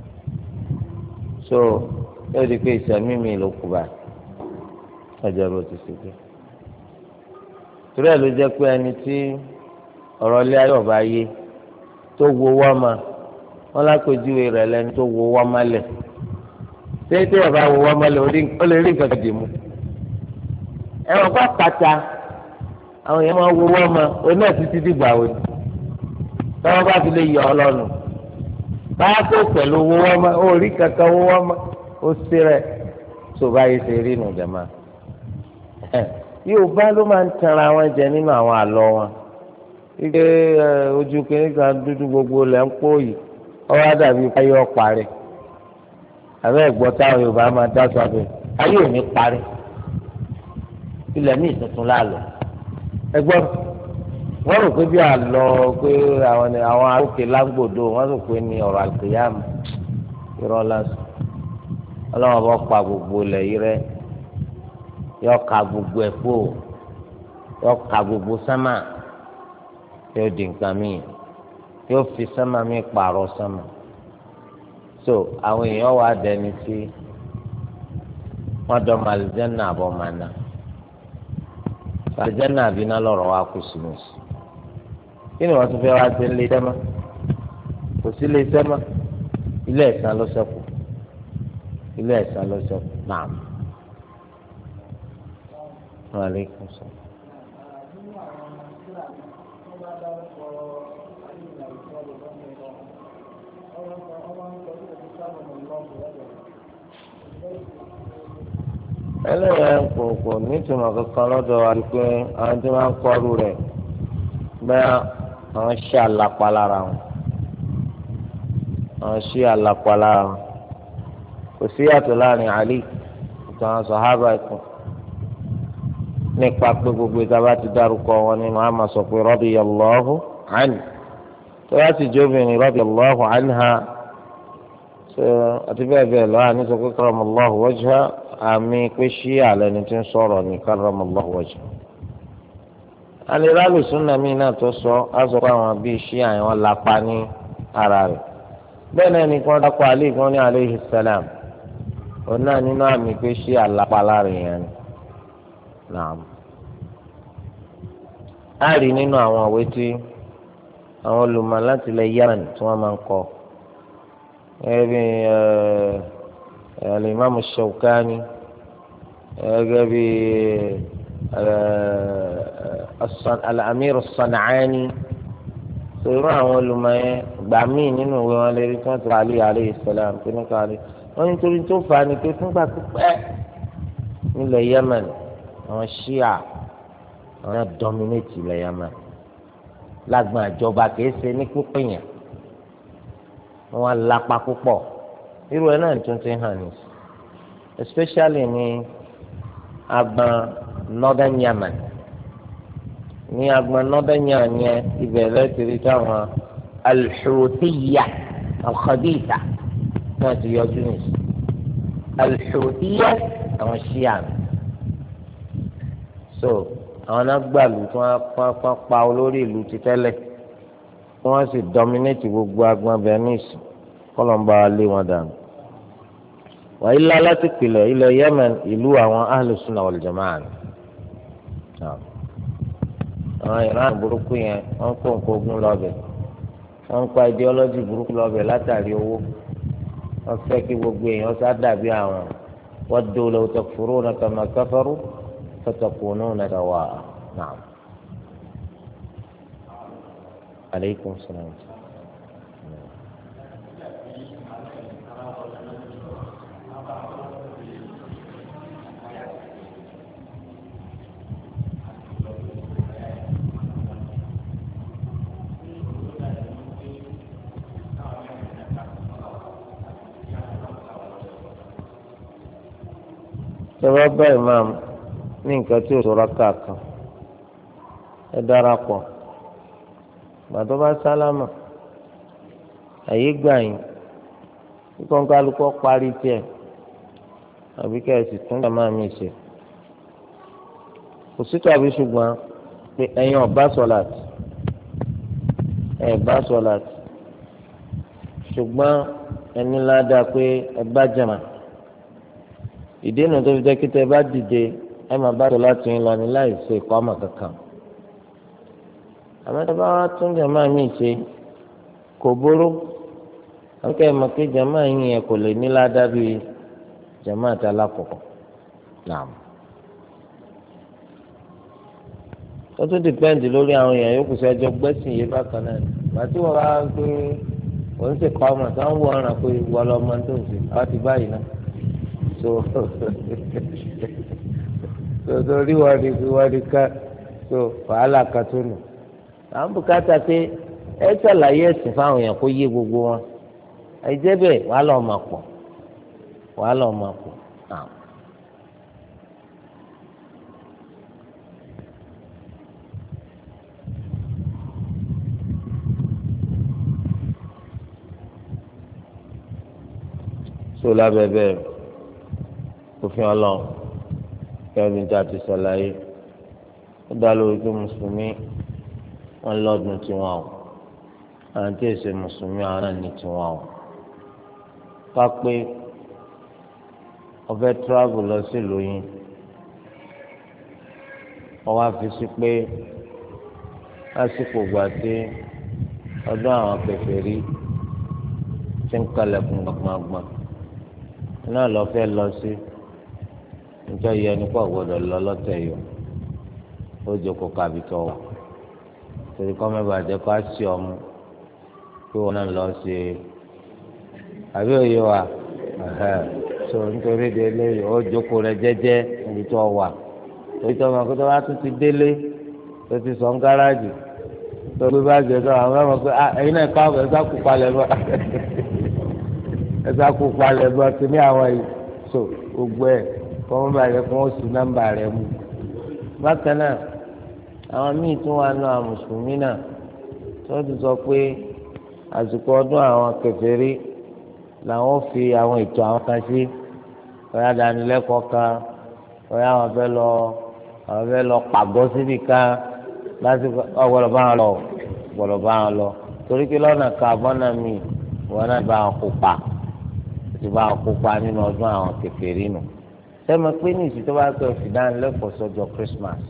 so yóò di pé ìsẹ̀mí mi ló kú báyìí ọjọ́ ló ti ṣe pé torí ẹ̀ ló jẹ́ pé ẹni tí ọ̀rọ̀ ilé ayọ̀ bá yé tó wo wọ́n ma wọ́n lápèjúwe rẹ̀ lẹ́ni tó wo wọ́n ma lẹ̀ tí ọba wo wọ́n ma lẹ̀ ó lè rí nǹkan dì mú ẹ̀wọ̀n kọ́ pàtà àwọn èèyàn máa wo wọ́n ma oní ẹ̀ títí dìgbà wò ni tọ́wọ́ bá fi lè yọ ọ lọ́nu báyà tó pẹ̀lú owó wọ́n ma ó rí kankan owó wọ́n ma ó sí rẹ̀ tó báyìí ṣe rí nù jẹ̀má yóò bá ló máa ń tanra wọn jẹ nínú àwọn àlọ́ wọn ike ojú kìíní kan dúdú gbogbo lẹ̀ ń pò yìí ọwọ́ àdàbí ayé ọ̀parí àbẹ́ ẹ̀gbọ́n táwọn Yorùbá máa dá sọ abẹ́ ayé ò ní parí ilẹ̀ ní ìtuntun láàlọ́ ẹgbọ́n wọ́n rò pé bí àlọ́ pé àwọn arókè lágbòdo wọ́n rò pé ní ọ̀rọ̀ àlùkìyàmù irọ́ lásán ọlọ́wọ́n bá pa gbogbo lẹ̀ yìí rẹ́ yọ ka gbogbo ẹ̀ kó yọ ka gbogbo sámà yóò di nǹkan míì yóò fi sámà míì pààrọ̀ sámà so àwọn èèyàn wà dẹni tí wọ́n dọ̀ mọ́ àlùjánnà àbọ̀ màná àlùjánnà àbínà lọ́rọ̀ wa kù sínú sí kí ni wọ́n tún fẹ́ wá sí ilé sẹ́mà kò sí ilé sẹ́mà ilé ẹ̀san ló ṣẹ́kù ilé ẹ̀san ló ṣẹ́kù náà. Alaikum salaam. ẹlẹ́yìn kò nítumọ̀ kankan lọ́dọ̀ wa pé àwọn tí wọ́n ń kọ́rù rẹ̀ bẹ́ẹ̀ àwọn ṣe àlàpà lára wọn àwọn ṣe àlàpà lára wọn kò sí yàtọ̀ láàrin àlì àti àwọn sàhábà ẹ̀kọ́ nípa pé gbogbo ìjọba ti dárúkọ wọn nínú àmà sọ pé radiyallahu anhu tó yà sì jóbìnrin radiyallahu anha àti bẹ́ẹ̀ bẹ́ẹ̀ lọ́wọ́ àní sọ pé karramallahu wajha àmì pé ṣí àlẹ́ ni tí ń sọ̀rọ̀ ní karramallahu wajha. alẹ́ sunna mi náà tó sọ á sọ pé àwọn bíi ṣí àyàn lápá ní ara rẹ̀ bẹ́ẹ̀ náà nìkan dákọ̀ àlẹ́ ìgbọ́n ní alayhi salam òun náà nínú àmì pé ṣí àlápá lára yẹn ni. Naam. A rí nínú àwọn òwe tí àwọn olùmọ̀ láti ilẹ̀ Yemen tí wọ́n máa ń kọ gẹ́gẹ́ bí al-Imam Shawkani gẹ́gẹ́ bí al-Amir as-San'ani sọ̀rọ̀ àwọn olùmọ̀ yẹn gbà míì nínú ìwé wọn lè rí tí wọ́n ti rà Ali alayhi salam tó ní káàlì wọ́n nítorí tó fà á ni pé fúngbà pípẹ́ nílẹ̀ Yemen àwọn ṣíà àwọn náà dominate ilẹ̀ Yemen lágbọn àjọba kìí ṣe ní pípín yẹn wọn lápá púpọ̀ irú ẹ̀ náà tún ti hàn ní especially ní agbọn northern Yemen ní agbọn northern Yemen yẹn ibẹ̀ lẹ́tìrì táwọn al-Houthiyya al-Khabitha náà ti yọjú nìyí al-Houthiyya àwọn ṣíà so àwọn náà gbàlù tí wọ́n pa olórí ìlú ti tẹ́lẹ̀ wọ́n sì dominate gbogbo agbọn Venice kọlọmba lé wọn dànù wà ilé aláti pilẹ̀ ilẹ̀ Yemen ìlú àwọn ahlu sunna wal jamaa àwọn Iran burúkú yẹn wọ́n kó nǹkan ogun lọ́bẹ̀ wọ́n pa ideology burúkú lọ́bẹ̀ látàrí owó wọ́n fẹ́ kí gbogbo èèyàn sá dàbí àwọn waddu law takfuruna kama kafaru فتكونون سواء نعم عليكم السلام سبب إمام ní nǹkan tí òṣòro kàkan ẹ darapọ̀ gbàtọ́ bá sálámà àyè gbà yín kíkọ́ kálukọ́ parí tiẹ̀ àbí kẹ́sì tún jàmá mi ṣe kò sí tàbí ṣùgbọ́n pé ẹ̀yin ọ̀bá sọ̀láàtì bá sọ̀láàtì ṣùgbọ́n ẹni ládàá pé ẹ bá jàmá ìdí nu tó fi jẹ́ kí tẹ́ bá dìde ẹ máa bá sọ̀láàtì yín lọ ní láì ṣe ìkọ́mọ̀ kankan àmọ́ tẹ́ bá wá tún jàmá mi ṣe kò burú àwọn kẹ́ ẹ mọ̀ pé jàmá yín yẹn kò lè ní ládàá bíi jàmá àti alákọ̀ọ́kọ́ náà. ó tún dìpẹ́ǹdì lórí àwọn èèyàn yòókù sí ẹjọ́ gbẹ́sìn yìí bákan náà màtí wọ́n bá gbé òun sì kọ́ ọmọ tí wọ́n wọ ọ̀ràn pé wọ́n lọ ọmọ tó ń sè wọ́n ti báyìí náà so torí wọ́n di ká so wàhálà kan tó nù. à ń bùkátà pé ẹ ṣàlàyé ẹ̀sìn fáwọn èèyàn kó yé gbogbo wọn àìjẹ́ bẹ́ẹ̀ wàhálà ọmọ pọ̀ náà. so lábẹ́bẹ́ òfin ọlọ́run kẹ́rin tí a ti ṣàlàyé ó dá lórí pé mùsùlùmí wọn lọ́dún tiwọn o àwọn tí èsè mùsùlùmí àwọn náà ní tiwọn o ká pé ọfẹ́ travel lọ sílùú yín wọ́n wá fi sí pé lásìkò gbà tí ọdún àwọn kèfèrí ti ń kalẹ̀kùn gbàgbàgbà náà lọ fẹ́ lọ sí nítorí yẹ nípa gbọ́dọ̀ lọ lọ́tẹ̀ yìí ó jókòó kábi tó wà torí kọ́ mẹ́bà jẹ́ kó á sí ọmú kí wọn náà lọ sí àbí òye wa so nítorí délé ó jókòó rẹ jẹ́jẹ́ níbi tó wà torí tó máa kó tó wá tún ti délé tó ti sọ ń gáràjì tó gbé bá jẹ tó àwọn ọmọ pé ẹ̀yin náà ká ọ̀gá ẹ̀sà kú palẹ̀ bọ́ ẹ̀sà kú palẹ̀ bọ́ kí ní àwọn yìí so gbogbo ẹ̀ kọ́ mọ́ bàjẹ́ kó wọ́n sì nọ́mbà rẹ̀ mú bákan náà àwọn míì tún wà nù àwọn mùsùlùmí náà tí wọ́n ti sọ pé àsìkò ọdún àwọn kèfèrí làwọn fi àwọn ètò àwọn kan sí ọ̀yà dánilẹ́kọ̀ọ́ kan ọ̀yà àwọn fẹ́ lọ pàgọ́ síbi kan lásìkò ọ̀gbọ́dọ̀ bá wọn lọ torí pé lọ́nà kan àbọ̀nà míì wọn náà bá wọn kópa nínú ọdún àwọn kèfèrí nù sẹ́mi pé ní ìsìn tó bá pẹ́ fìdánilẹ́kọ̀ọ́ sọ́jọ́ Christmas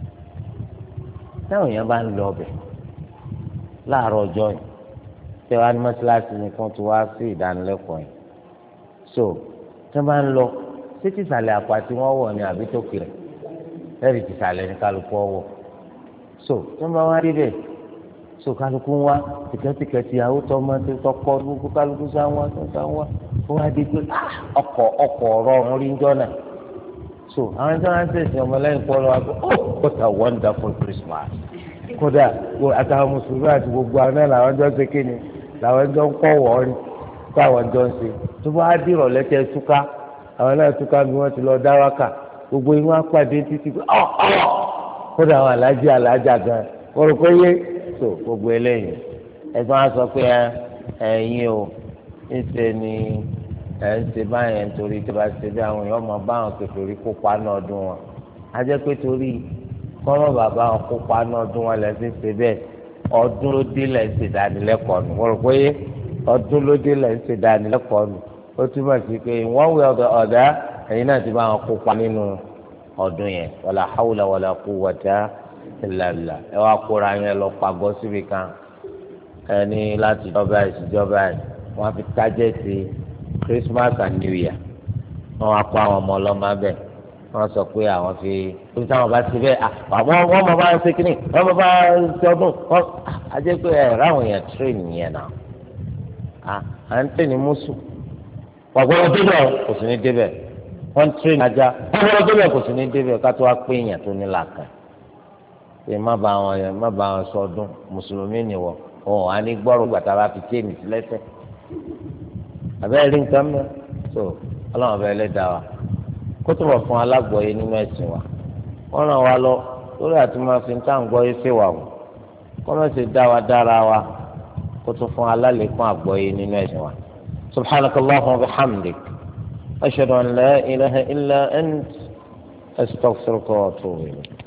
táwọn èèyàn bá ń lọ ọbẹ̀ láàárọ̀ ọjọ́ yìí tẹ́ wá ní mọ́ṣáláṣí nìkan tó wá sí ìdánilẹ́kọ̀ọ́ yìí so tẹ́ bá ń lọ sí tìsàlẹ̀ àpàtì wọn wọ̀ ní àbí tó kiri lẹ́rìí tìsàlẹ̀ ní kálukú ọwọ́ so tẹ́ bá wá débẹ̀ so kálukú ń wá tìkẹ́tìkẹ́tì àwòtọ́ máa ti tọkọ gbogbo kálukú sáwọn wọ́n á di pé ọkọ̀ ọ̀rọ̀ ọ̀run rí ń jọ́ náà so àwọn ẹjọ́ náà ń sèṣin ọmọlẹ́yìn pọ̀ lọ́wọ́ pé what a wonderful Christmas kódà àtàwọn mùsùlùmí àti gbogbo àwọn náà làwọn ẹjọ́ ń ṣe kéde làwọn ẹjọ́ ń kọ́ wọ́ọ́rì tó àwọn ẹjọ́ ń ṣe tó bá dìrọ̀ lẹ́tẹ̀ túká àwọn náà túká bí wọ́n ti lọ dá wákà gbogbo inú apàdé títí pé kódà àwọn alájà gan wọ́n rò pé yé so gbogbo eléyìí ẹ̀gbọ́n á sọ pé ẹ̀yin o ńṣe ni ẹ̀ ń ṣe báyẹn nítorí tí a bá ṣe bí àwọn èèyàn máa bá àwọn kékeré kópa náà ọdún wọn á jẹ́ pé torí kọ́mọ́ bàbá wọn kópa náà ọdún wọn lẹ́sìn ṣe bẹ́ẹ̀ ọdún ló dé lẹ́ ń ṣe dánilẹ́kọ̀ọ́ nù wọ́n rò pé ọdún ló dé lẹ́ ń ṣe dánilẹ́kọ̀ọ́ nù ó túmọ̀ sí pé wọ́n wẹ ọ̀dà ẹ̀yin náà ti bá wọn kópa nínú ọdún yẹn wàlà hàwùlà wàlà quwwata illa billah ẹ wá kóra yẹn lọ pàgọ́ síbi kan ẹni láti ìjọba wọ́n fi tájẹ́tì Christmas and New Year wọ́n wá kó àwọn ọmọ ọlọ́mọ abẹ wọ́n sọ pé àwọn fi tóbi táwọn bá ti bẹ́ẹ̀ wọ́n mọ̀ bá ṣe kínní wọ́n mọ̀ bá ṣe ọdún ajẹ́ pé ẹ̀ ráwọn èèyàn train yẹn náà à ń train mùsù wàgbọ́dọ̀ débẹ̀ kò sí ní débẹ̀ wọ́n train ajá wàgbọ́dọ̀ débẹ̀ kò sí ní débẹ̀ ká tó wá pé èèyàn tó ní làákàn ṣe má bá wọn sọ ọdún mùsùlùmí nìwọ òun á ní gbọ́rọ̀ gbàtà bá fi téèmì sí lẹ́sẹ̀ àbẹ́rẹ́ rí nǹkan mọ́ so ọlọ́run ọba ẹlẹ́dàá wa kó tó wọ̀ fún alágbọ̀ọ́yé nínú ẹ̀sìn wa wọ́n ràn wá lọ lórí àti máa fi ń tá à ń gbọ́yé sí wa wò kó má ṣe dá wa dára wa kó tó fún alálẹ́kùn àgbọ́yé nínú ẹ̀sìn wa subhanakallahumma wa bihamdik ashhadu an la ilaha illa ant astaghfiruka wa atubu ilayk.